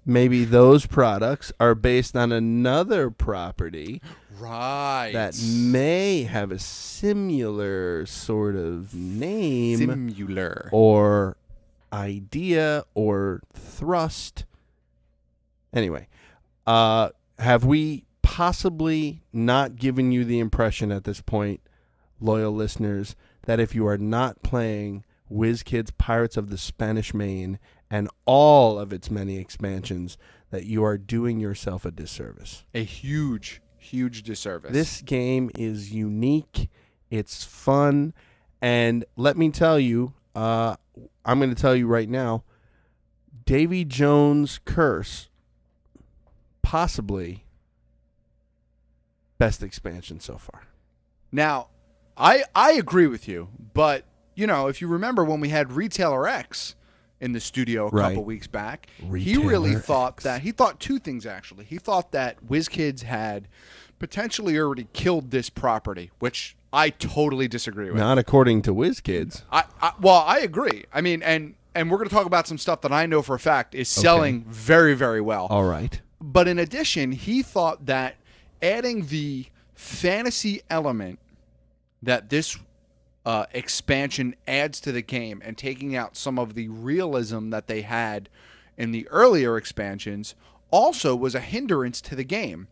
maybe those products are based on another property Right. that may have a similar sort of name Simular. or idea or thrust. Anyway, uh, have we possibly not given you the impression at this point, loyal listeners, that if you are not playing WizKids Pirates of the Spanish Main and all of its many expansions, that you are doing yourself a disservice? A huge, huge disservice. This game is unique. It's fun. And let me tell you, uh, I'm going to tell you right now, Davy Jones' Curse, possibly best expansion so far. Now, I I agree with you, but you know, if you remember when we had Retailer X in the studio a Right. couple weeks back, he Retailer really thought X. that he thought two things actually. He thought that WizKids had potentially already killed this property, which I totally disagree with. Not according to WizKids. I, I well, I agree. I mean, and and we're going to talk about some stuff that I know for a fact is selling very, very well. All right. But in addition, he thought that adding the fantasy element that this uh, expansion adds to the game and taking out some of the realism that they had in the earlier expansions also was a hindrance to the game.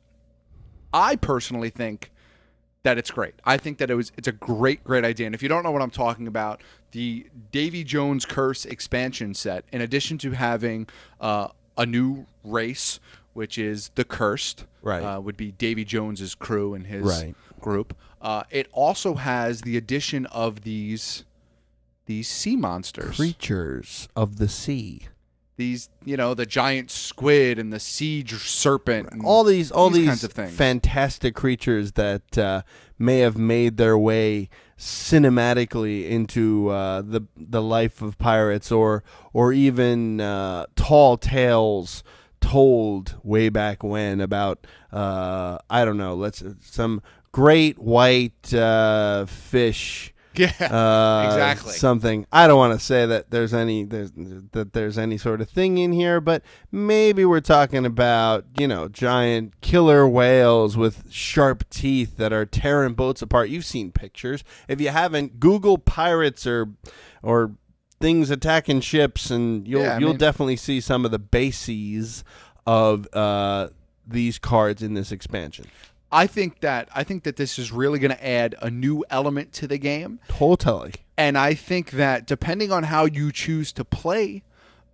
I personally think that it's great. I think that it was it's a great, great idea. And if you don't know what I'm talking about, the Davy Jones Curse expansion set, in addition to having uh, a new race, which is the Cursed, Right. uh, would be Davy Jones's crew and his Right. group. Uh, it also has the addition of these these sea monsters, Creatures of the sea. these you know the giant squid and the sea dr- serpent, and All these, all these, kinds of things. fantastic creatures that uh, may have made their way cinematically into uh, the the life of pirates, or or even uh, tall tales told way back when about uh, I don't know, let's some great white uh, fish. Yeah, uh, exactly. Something. I don't want to say that there's any there's that there's any sort of thing in here, but maybe we're talking about, you know, giant killer whales with sharp teeth that are tearing boats apart. You've seen pictures. If you haven't, Google pirates or or things attacking ships, and you'll Yeah, I you'll mean- definitely see some of the bases of uh, these cards in this expansion. I think that I think that this is really going to add a new element to the game, Totally. and I think that depending on how you choose to play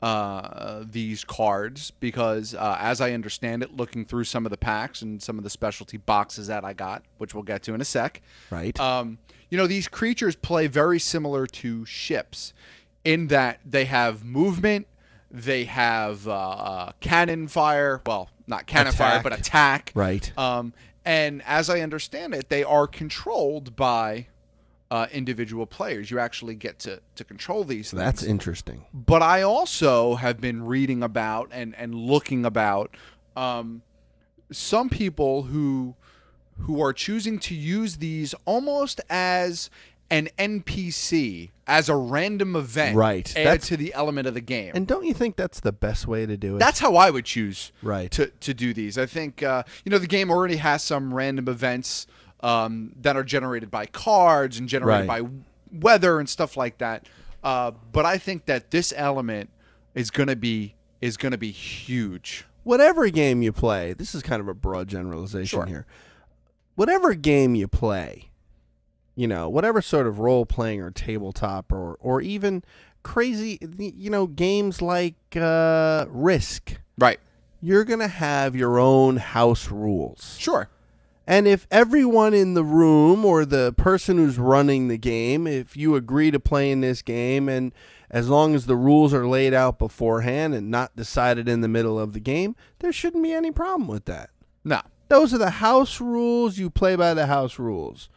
uh, these cards, because uh, as I understand it, looking through some of the packs and some of the specialty boxes that I got, which we'll get to in a sec, Right. um, you know, these creatures play very similar to ships in that they have movement, they have uh, uh, cannon fire, well, not cannon fire, Attack. but attack. Right. Um, and as I understand it, they are controlled by uh, individual players. You actually get to, to control these things. That's interesting. But I also have been reading about and, and looking about um, some people who who are choosing to use these almost as an N P C, as a random event, Right. add That's- to the element of the game. And don't you think that's the best way to do it? That's how I would choose Right. to, to do these. I think, uh, you know, the game already has some random events um, that are generated by cards and generated Right. by weather and stuff like that. Uh, but I think that this element is going to be is going to be huge. Whatever game you play, this is kind of a broad generalization Sure. here. Whatever game you play, you know, whatever sort of role playing or tabletop or or even crazy, you know, games like uh, Risk, Right. you're going to have your own house rules. Sure. And if everyone in the room or the person who's running the game, if you agree to play in this game, and as long as the rules are laid out beforehand and not decided in the middle of the game, there shouldn't be any problem with that. No. Those are the house rules. You play by the house rules.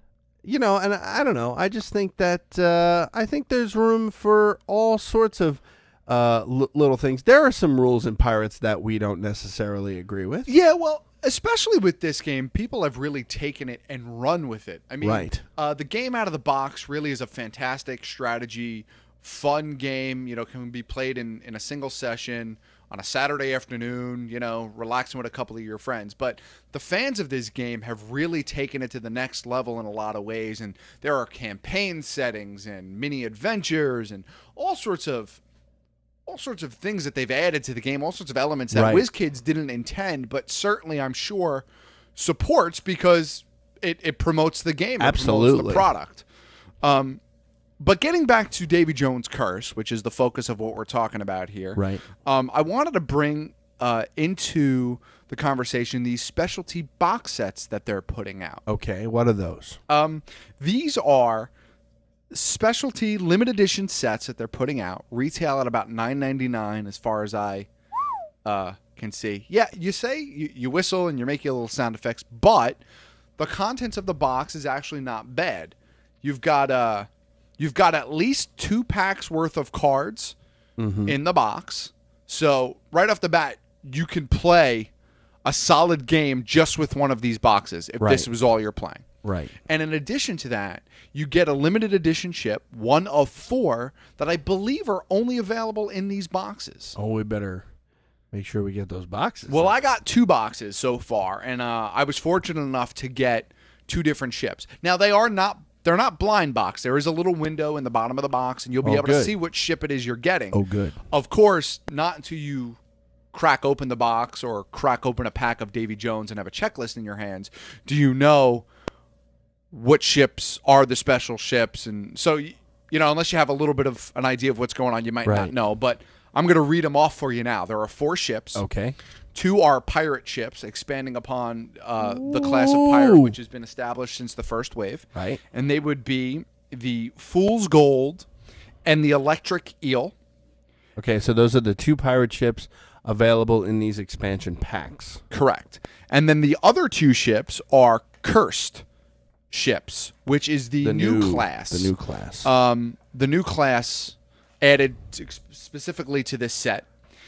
You know, and I I don't know. I just think that uh, I think there's room for all sorts of uh, l- little things. There are some rules in Pirates that we don't necessarily agree with. Yeah, well, especially with this game, people have really taken it and run with it. I mean, Right. uh, the game out of the box really is a fantastic strategy, fun game. You know, can be played in, in a single session. on a Saturday afternoon, you know, relaxing with a couple of your friends. But the fans of this game have really taken it to the next level in a lot of ways. And there are campaign settings and mini adventures and all sorts of all sorts of things that they've added to the game, all sorts of elements that Right. WizKids didn't intend, but certainly I'm sure supports because it, it promotes the game. It promotes Absolutely. the product. Um, but getting back to Davy Jones' Curse, which is the focus of what we're talking about here, Right. um, I wanted to bring uh, into the conversation these specialty box sets that they're putting out. Okay, what are those? Um, these are specialty limited edition sets that they're putting out. Retail at about nine ninety-nine, as far as I uh, can see. Yeah, you say you, you whistle and you're making little sound effects, but the contents of the box is actually not bad. You've got uh, you've got at least two packs worth of cards Mm-hmm. in the box. So right off the bat, you can play a solid game just with one of these boxes if Right. this was all you're playing. Right. And in addition to that, you get a limited edition chip, one of four, that I believe are only available in these boxes. Oh, we better make sure we get those boxes. Well, I got two boxes so far, and uh, I was fortunate enough to get two different ships. Now, they are not they're not blind box. There is a little window in the bottom of the box, and you'll be Oh, able to good. see what ship it is you're getting. Oh, good. Of course, not until you crack open the box or crack open a pack of Davy Jones and have a checklist in your hands do you know what ships are the special ships. And so, you know, unless you have a little bit of an idea of what's going on, you might not Right. know. But I'm going to read them off for you now. There are four ships. Okay. Two are pirate ships, expanding upon uh, the class of pirate, Ooh. which has been established since the first wave. Right. And they would be the Fool's Gold and the Electric Eel. Okay, so those are the two pirate ships available in these expansion packs. Correct. And then the other two ships are Cursed ships, which is the, The new, new- class. the new class. Um, the new class added to, specifically to this set.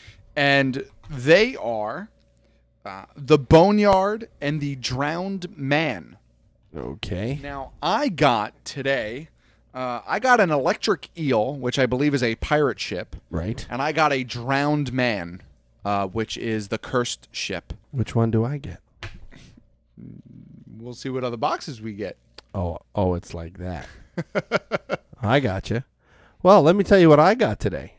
And they are uh, the Boneyard and the Drowned Man. Okay. Now, I got today, uh, I got an Electric Eel, which I believe is a pirate ship. Right. And I got a Drowned Man, uh, which is the Cursed ship. Which one do I get? We'll see what other boxes we get. Oh, oh, it's like that. I got you. Well, let me tell you what I got today.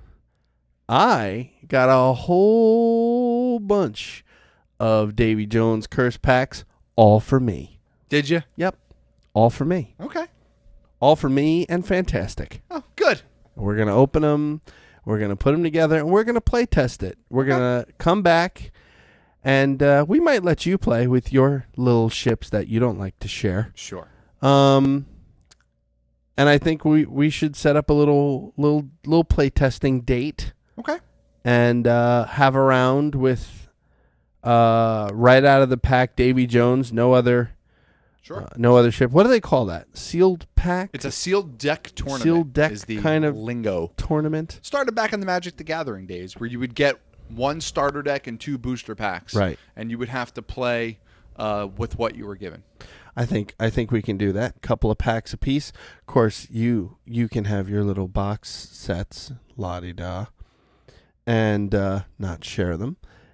I got a whole bunch of Davy Jones Curse packs, all for me. Did you? Yep, all for me. Okay. All for me and Fantastic. Oh, good. We're gonna open them. We're gonna put them together, and we're gonna play test it. We're gonna come back, and uh, we might let you play with your little ships that you don't like to share. Sure. Um, and I think we, we should set up a little little little play testing date. Okay. And uh, have a round with uh, right out of the pack Davy Jones. No other. Sure. Uh, no other ship. What do they call that? Sealed pack. It's a sealed deck tournament. Sealed deck is the kind of lingo. tournament. Started back in the Magic the Gathering days, where you would get one starter deck and two booster packs. Right. And you would have to play uh, with what you were given. I think I think we can do that. Couple of packs apiece. Of course, you you can have your little box sets, la di da, and uh, not share them.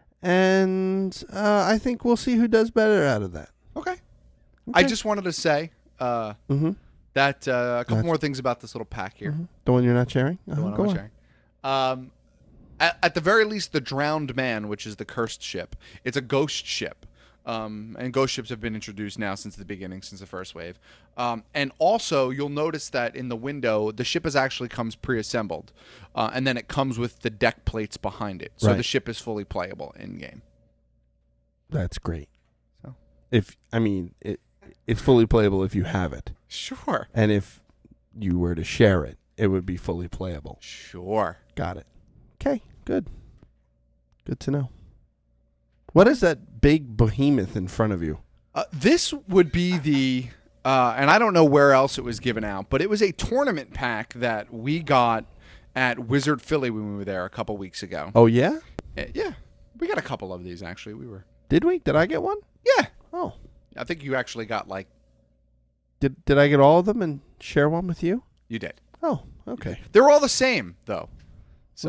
And uh, I think we'll see who does better out of that. Okay. I just wanted to say uh, Mm-hmm. that uh, a couple Gotcha. more things about this little pack here. The one you're not sharing? The Uh-huh, one I'm go not on. sharing. Um, at, at the very least, the Drowned Man, which is the cursed ship, it's a ghost ship. Um, and ghost ships have been introduced now since the beginning, since the first wave. Um, and also, you'll notice that in the window, the ship is actually comes pre-assembled. Uh, and then it comes with the deck plates behind it. So Right. the ship is fully playable in-game. That's great. So. If I mean, it, it's fully playable if you have it. Sure. And if you were to share it, it would be fully playable. Sure. Got it. Okay, good. Good to know. What is that big behemoth in front of you? Uh, this would be the, uh, and I don't know where else it was given out, but it was a tournament pack that we got at Wizard Philly when we were there a couple weeks ago. Oh, yeah? Uh, yeah, we got a couple of these actually. We were. Did we? Did I get one? Yeah. Oh. I think you actually got like. Did Did I get all of them and share one with you? You did. Oh, okay. They're all the same though. So Mhm.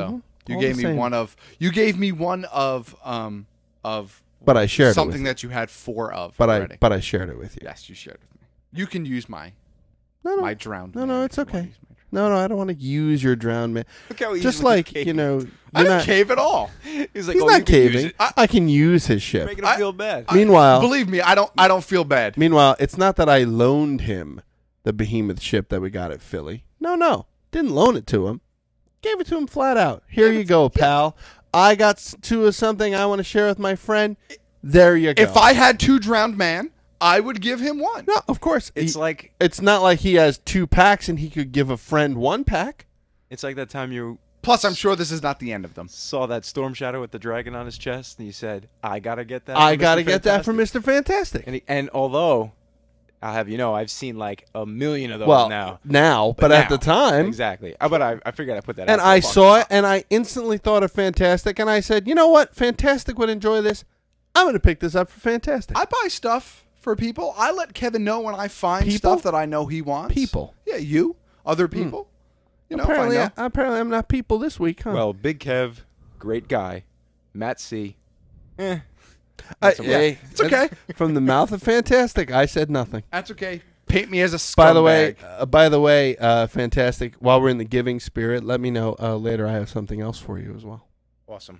You All gave the me same. one of. You gave me one of um of. But I shared it something with you. that you had four of. But already. I but I shared it with you. Yes, you shared it with me. You can use my No, no. my drowned. No, man no, it's if you wanna okay. use my drowned- No, no, I don't want to use your drowned man. Look how he's Just with like, the you know, cave. I you're didn't not, cave at all. He's like, he's oh, you not can use caving. it. I, I can use his ship. Making him feel bad. Meanwhile, Believe me, I don't. I don't feel bad. meanwhile, it's not that I loaned him the behemoth ship that we got at Philly. No, no, didn't loan it to him. Gave it to him flat out. Here you go, pal. I got s- to something I want to share with my friend. There you go. If I had two drowned man, I would give him one. no, of course, It's he- like it's not like he has two packs and he could give a friend one pack. it's like that time you Plus, I'm sure this is not the end of them. saw that Storm Shadow with the dragon on his chest, and you said, "I gotta get that." I from got to Mister get that from Fantastic." Mister Fantastic. And, he, and although I'll have you know, I've seen like a million of those well, now. now, but, at the now, time, exactly. Uh, But I, I figured I put that. and out there. I Fuck. saw it, and I instantly thought of Fantastic, and I said, you know what, Fantastic would enjoy this. I'm going to pick this up for Fantastic. I buy stuff for people. I let Kevin know when I find People? stuff that I know he wants. People. Yeah, you. Other people. You know, if I apparently, know. apparently, I'm not people this week, huh? Well, Big Kev, great guy. Matt C. Eh. I- some- hey, it's okay. From the mouth of Fantastic, I said nothing. That's okay. Paint me as a scumbag. By the way, uh, by the way, uh, Fantastic. While we're in the giving spirit, let me know uh, later. I have something else for you as well. Awesome.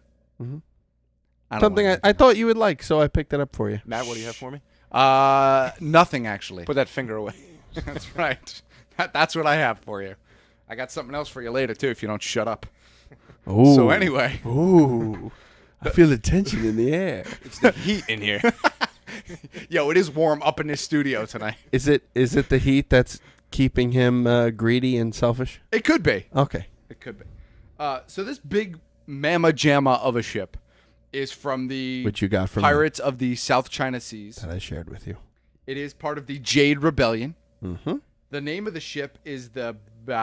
I don't Something I, want I thought you would like, so I picked it up for you. Matt, what do you have for me? to- Uh, nothing actually. Put that finger away. That's right. That, that's what I have for you. I got something else for you later too. If you don't shut up. Ooh. So anyway, Ooh, I feel the tension in the air. It's the heat in here. yo, it is warm up in this studio tonight. Is it is it the heat that's keeping him uh, greedy and selfish? It could be. Okay. It could be. Uh, so this big mamma jamma of a ship is from the Which you got from Pirates of the South China Seas. that I shared with you. It is part of the Jade Rebellion. Mm-hmm. The name of the ship is the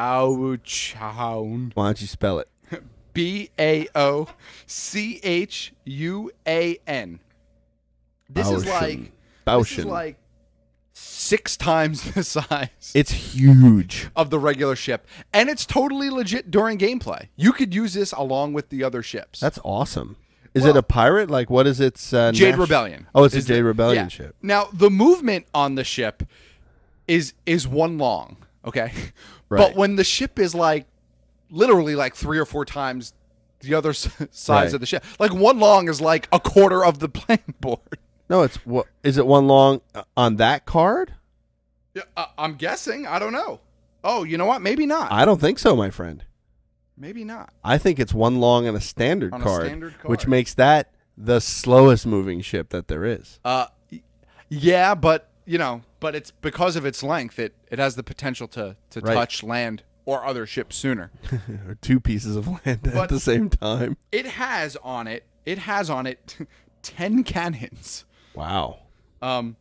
Bao-Chaun. Why don't you spell it? B A O C H U A N. This is Baoshan. like this is Baoshan. like six times the size It's huge. of the regular ship, and it's totally legit during gameplay. You could use this along with the other ships. That's awesome. Is Well- it a pirate? Like, what is its uh, Jade nat- Rebellion. Oh, it's a Is the- Jade Rebellion yeah. ship. Now the movement on the ship is is one long, okay? Right. But when the ship is like literally like three or four times the other s- size Right. of the ship, like one long is like a quarter of the playing board. No, it's what is it one long uh, on that card? Yeah, uh, I'm guessing. I don't know. Oh, you know what? Maybe not. I don't think so, my friend. Maybe not. I think it's one long on a standard, On a card, standard which card. makes that the slowest moving ship that there is. Uh, y- yeah, but you know, but it's because of its length. It it has the potential to to Right. touch land or other ships sooner. Or two pieces of land at But- the same time. It has on it. It has on it ten cannons. Wow. Um,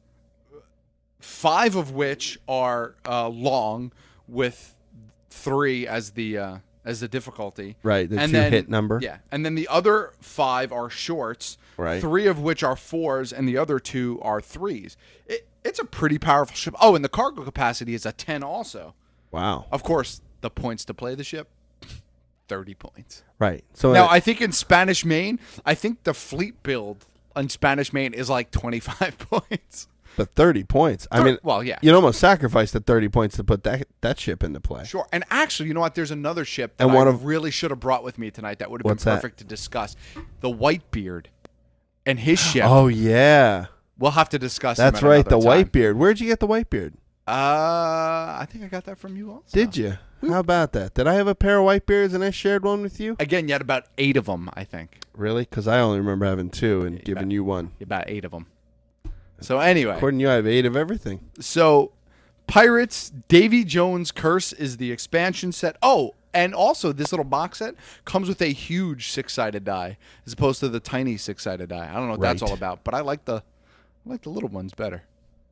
five of which are uh, long, with three as the uh, as the difficulty. Right, the and two then, hit number. Yeah, and then the other five are shorts. Right. Three of which are fours, and the other two are threes. It, it's a pretty powerful ship. Oh, and the cargo capacity is a ten also. Wow. Of course, the points to play the ship, thirty points. Right. So Now, it- I think in Spanish Main, I think the fleet build on Spanish Main is like twenty-five points. but thirty points. I Thir- mean, well, yeah. You'd almost sacrifice the thirty points to put that that ship into play. Sure. And actually, you know what? There's another ship that And I one of- really should have brought with me tonight that would have been What's that? perfect to discuss. The Whitebeard and his ship. Oh yeah. We'll have to discuss him That's at right, the another time. Whitebeard. Where'd you get the Whitebeard? Uh, I think I got that from you also. Did you? How about that? Did I have a pair of Whitebeards and I shared one with you? Again, you had about eight of them, I think. Really? Because I only remember having two and giving you one. About eight of them. So anyway. According to you, I have eight of everything. So, Pirates, Davy Jones' Curse is the expansion set. Oh, and also this little box set comes with a huge six-sided die as opposed to the tiny six-sided die. I don't know what that's Right. all about, but I like the I like the little ones better.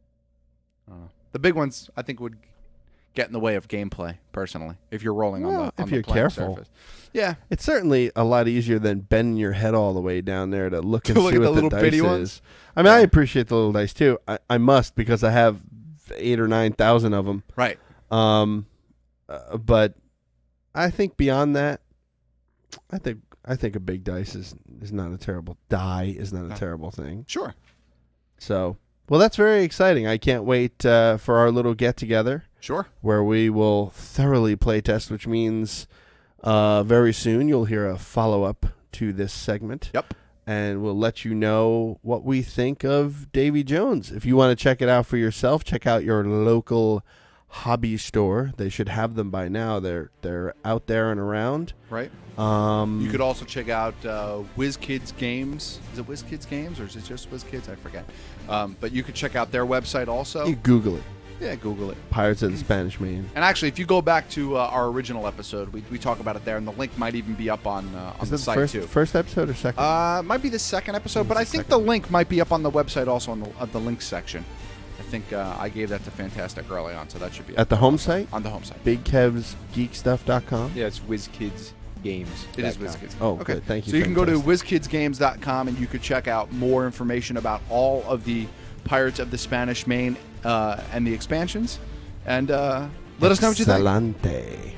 I don't know. The big ones I think would get in the way of gameplay personally if you're rolling Well, on the if on the you're playing careful. surface. Yeah. It's certainly a lot easier than bending your head all the way down there to look and To look see at what the little dice bitty is. ones? I mean, I appreciate the little dice too. I, I must because I have eight or nine thousand of them. Right. Um, uh, but I think beyond that, I think I think a big dice is is not a terrible die is not a No. terrible thing. Sure. So, well, that's very exciting. I can't wait uh, for our little get together. Sure. Where we will thoroughly play test, which means uh, very soon you'll hear a follow up to this segment. Yep. And we'll let you know what we think of Davy Jones. If you want to check it out for yourself, check out your local hobby store. They should have them by now. They're they're out there and around. Right. Um, You could also check out uh, WizKids Games. Is it WizKids Games or is it just WizKids? I forget. Um, but you could check out their website also. you Google it. Yeah, Google it. Pirates of the Spanish Main. And actually, if you go back to uh, our original episode, we, we talk about it there, and the link might even be up on uh, on Is the that the site first, too. first episode or second? Uh, might be the second episode, but I think the link might be up on the website also on the, uh, the links section. I think uh, I gave that to Fantastic early on, so that should be up At the home site? on the home site. big kevs geek stuff dot com. Yeah, it's WizKids Games. It is dot com. WizKids. Oh, okay. good. Thank you, So you can go to fantastic. wiz kids games dot com and you could check out more information about all of the Pirates of the Spanish Main uh, and the expansions. And uh, let us know what you think. Excelente.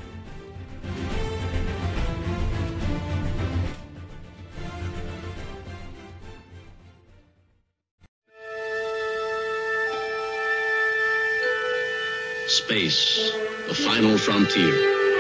Space, the final frontier.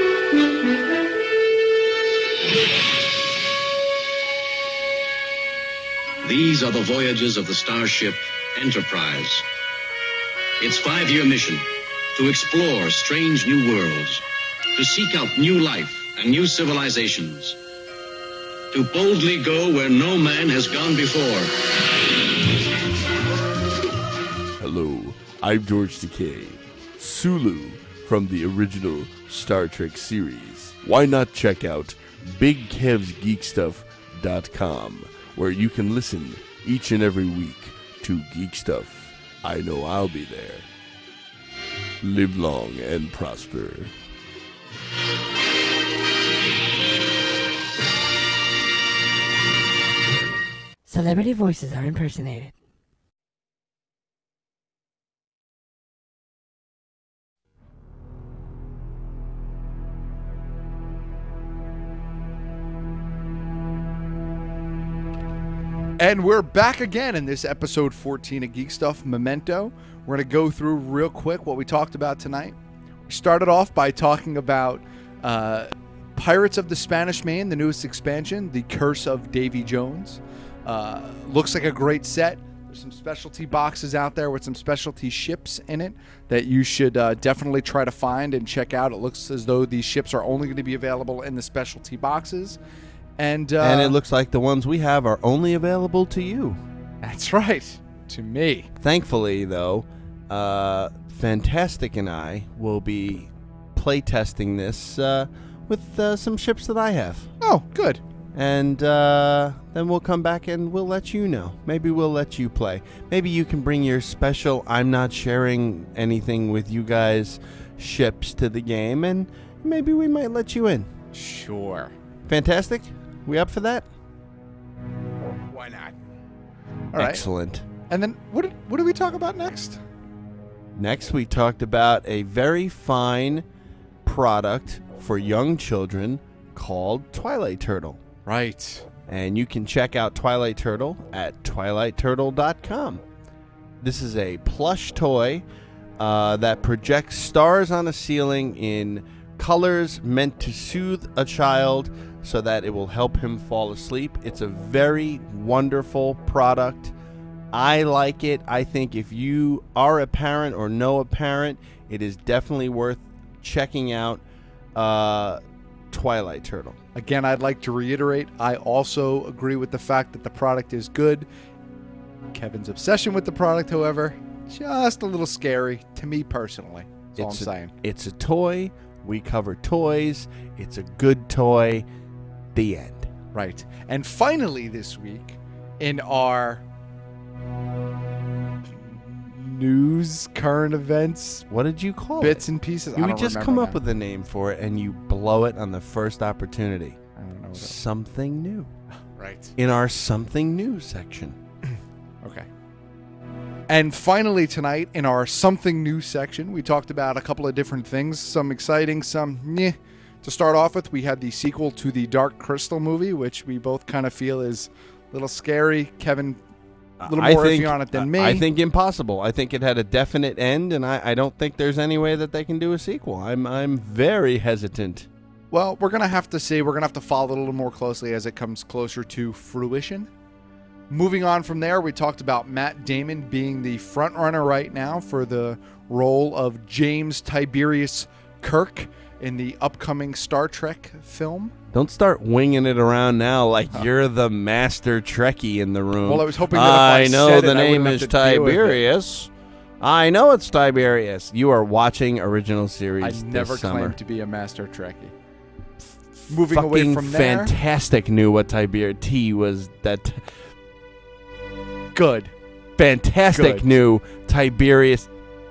These are the voyages of the starship Enterprise. Its five-year mission, to explore strange new worlds, to seek out new life and new civilizations, to boldly go where no man has gone before. Hello, I'm George Takei, Sulu from the original Star Trek series. Why not check out big kevs geek stuff dot com, where you can listen each and every week to Geek Stuff. I know I'll be there. Live long and prosper. Celebrity voices are impersonated. And we're back again in this episode fourteen of Geek Stuff Memento. We're going to go through real quick what we talked about tonight. We started off by talking about uh, Pirates of the Spanish Main, the newest expansion, The Curse of Davy Jones. Uh, looks like a great set. There's some specialty boxes out there with some specialty ships in it that you should uh, definitely try to find and check out. It looks as though these ships are only going to be available in the specialty boxes. And, uh, and it looks like the ones we have are only available to you. That's right. To me. Thankfully, though, uh, Fantastic and I will be playtesting this uh, with uh, some ships that I have. Oh, good. And uh, then we'll come back and we'll let you know. Maybe we'll let you play. Maybe you can bring your special I'm not sharing anything with you guys ships to the game, and maybe we might let you in. Sure. Fantastic? We up for that? Why not? All right. Excellent. And then what did, what did we talk about next? Next, we talked about a very fine product for young children called Twilight Turtle. Right. And you can check out Twilight Turtle at twilight turtle dot com. This is a plush toy uh, that projects stars on a ceiling in colors meant to soothe a child so that it will help him fall asleep. It's a very wonderful product. I like it. I think if you are a parent or know a parent, it is definitely worth checking out uh, Twilight Turtle. Again, I'd like to reiterate, I also agree with the fact that the product is good. Kevin's obsession with the product, however, just a little scary to me personally. That's all I'm It's a, saying. it's a toy. We cover toys. It's a good toy. The end. Right. And finally this week, in our news, current events, What did you call bits it? and pieces. You I would don't just remember come now. up with a name for it and you blow it on the first opportunity. I don't know. What it- Something new. right. In our something new section. Okay. And finally tonight, in our something new section, we talked about a couple of different things. Some exciting, some meh, To start off with, we had the sequel to the Dark Crystal movie, which we both kind of feel is a little scary. Kevin, a little I more think, iffy on it than me. I think impossible. I think it had a definite end, and I, I don't think there's any way that they can do a sequel. I'm I'm very hesitant. Well, we're going to have to see. We're going to have to follow it a little more closely as it comes closer to fruition. Moving on from there, we talked about Matt Damon being the front runner right now for the role of James Tiberius Kirk in the upcoming Star Trek film. Don't start winging it around now like you're the master Trekkie in the room. Well, I was hoping that if I I know said the it, I name wouldn't is have to deal with it. Tiberius. I know it's Tiberius. You are watching original series I this never summer. claimed to be a master Trekkie. Moving Fucking away from there. fantastic knew what Tiberius T was. That Good. fantastic Good. knew Tiberius.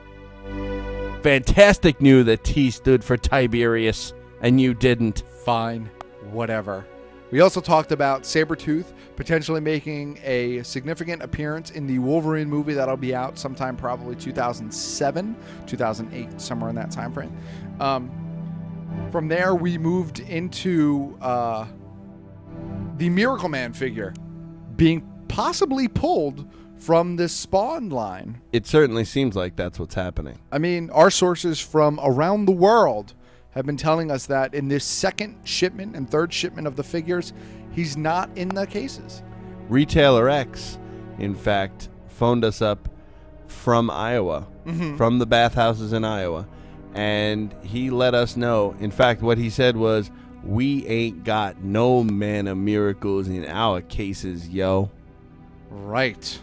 Fantastic knew that T stood for Tiberius, and you didn't. Fine. Whatever. We also talked about Sabretooth potentially making a significant appearance in the Wolverine movie that'll be out sometime probably two thousand seven, two thousand eight, somewhere in that time frame. Um, from there, we moved into uh, the Miracle Man figure being possibly pulled from this Spawn line. It certainly seems like that's what's happening. I mean, our sources from around the world have been telling us that in this second shipment and third shipment of the figures, he's not in the cases. Retailer X, in fact, phoned us up from Iowa, Mhm. from the bathhouses in Iowa, and he let us know. In fact, what he said was, "We ain't got no Man of Miracles in our cases, yo." Right.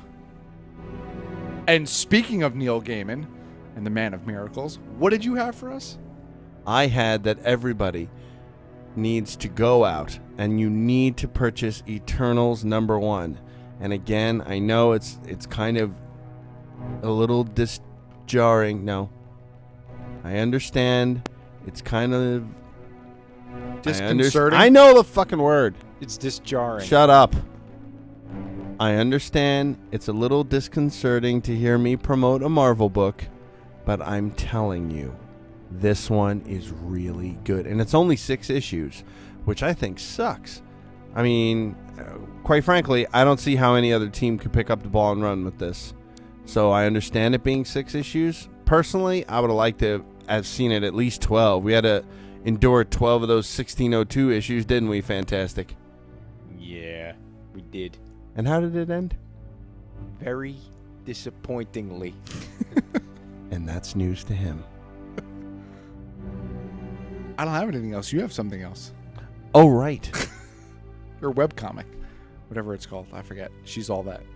And speaking of Neil Gaiman and the Man of Miracles, what did you have for us? I had that everybody needs to go out and you need to purchase Eternals number one. And again, I know it's it's kind of a little disjarring. No, I understand. It's kind of Disconcerting? I, I know the fucking word. It's disjarring. Shut up. I understand it's a little disconcerting to hear me promote a Marvel book, but I'm telling you, this one is really good. And it's only six issues, which I think sucks. I mean, uh, quite frankly, I don't see how any other team could pick up the ball and run with this. So I understand it being six issues. Personally, I would have liked to have seen it at least twelve. We had to endure twelve of those sixteen oh two issues, didn't we? Fantastic. Yeah, we did. And how did it end? Very disappointingly. And that's news to him. I don't have anything else. You have something else. Oh, right. Your webcomic. Whatever it's called. I forget. She's all that.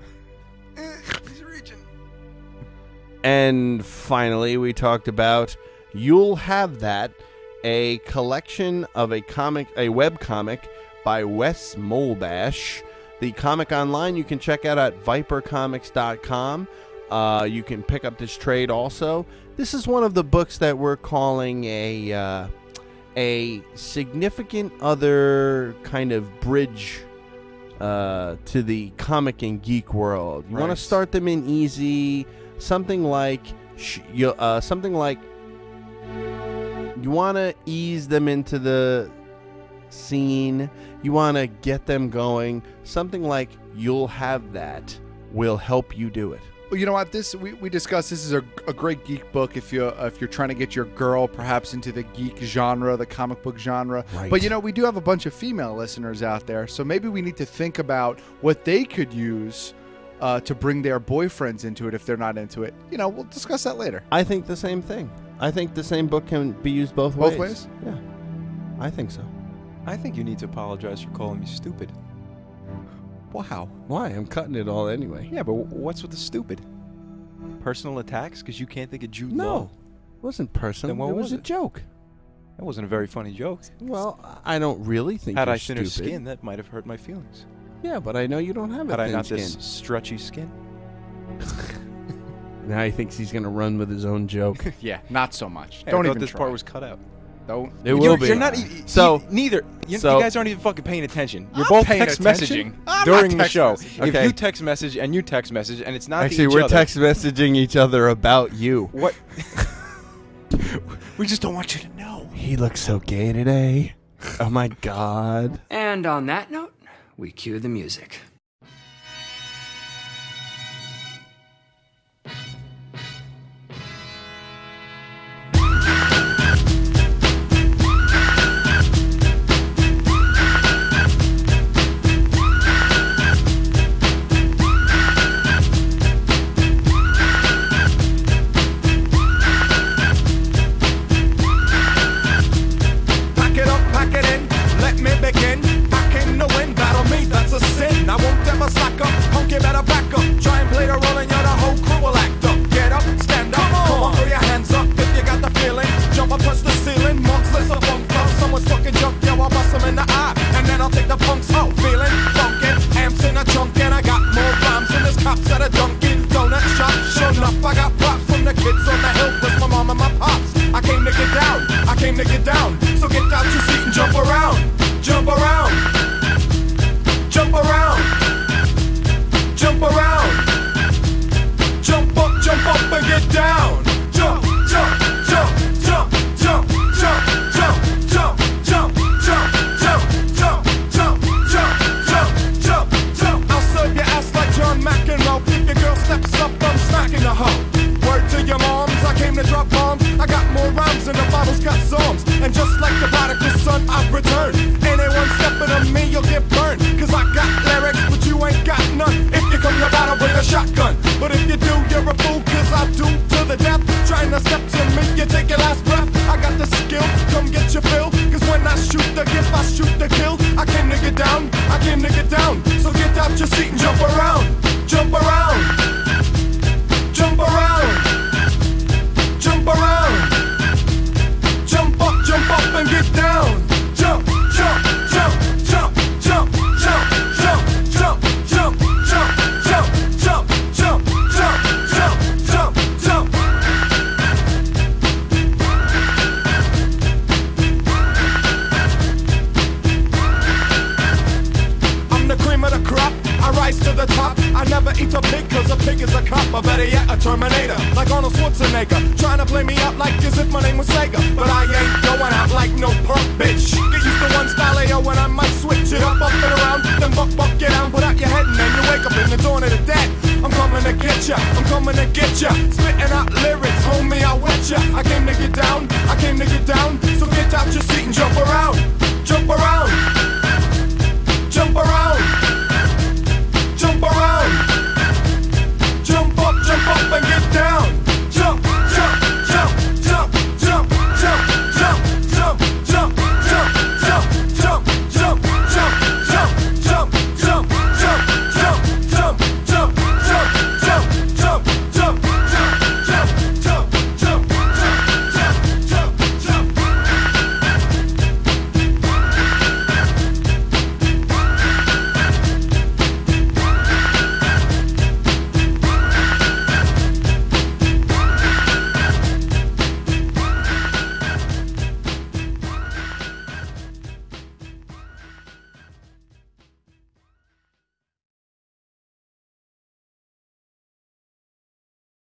And finally, we talked about You'll Have That, a collection of a comic, a web comic by Wes Moldash. The comic online you can check out at viper comics dot com. Uh, you can pick up this trade also. This is one of the books that we're calling a uh, a significant other kind of bridge uh, to the comic and geek world. You want Right. to start them in easy, something like sh- you, uh, something like you want to ease them into the scene. You want to get them going. Something like You'll Have That will help you do it. Well, you know what? This we, we discussed. This is a, a great geek book if you uh, if you're trying to get your girl perhaps into the geek genre, the comic book genre. Right. But you know, we do have a bunch of female listeners out there, so maybe we need to think about what they could use uh, to bring their boyfriends into it if they're not into it. You know, we'll discuss that later. I think the same thing. I think the same book can be used both, Both ways. ways? Yeah. I think so. I think you need to apologize for calling me stupid. Wow. Why? I'm cutting it all anyway. Yeah, but what's with the stupid? Personal attacks because you can't think of Jude No. Law? It wasn't personal. Then what it was, was a it? joke. That wasn't a very funny joke. Well, I don't really think Had you're I thinner stupid. skin, that might have hurt my feelings. Yeah, but I know you don't have a Had I thin not skin. this stretchy skin? Now he thinks he's going to run with his own joke. Yeah, not so much. Hey, Don't I thought even this try. part was cut out. Don't. It will you're, be. You're not. E- e- So- neither. You, so- you guys aren't even fucking paying attention. You're I'm both paying text attention. messaging I'm during not the text show. messaging. If Okay. you text message and you text message and it's not Actually, to each we're other, text messaging each other about you. What? We just don't want you to know. He he looks so gay today. Oh my god. And on that note, we cue the music. Spitting out lyrics, homie, I wet ya. I came to get down, I came to get down.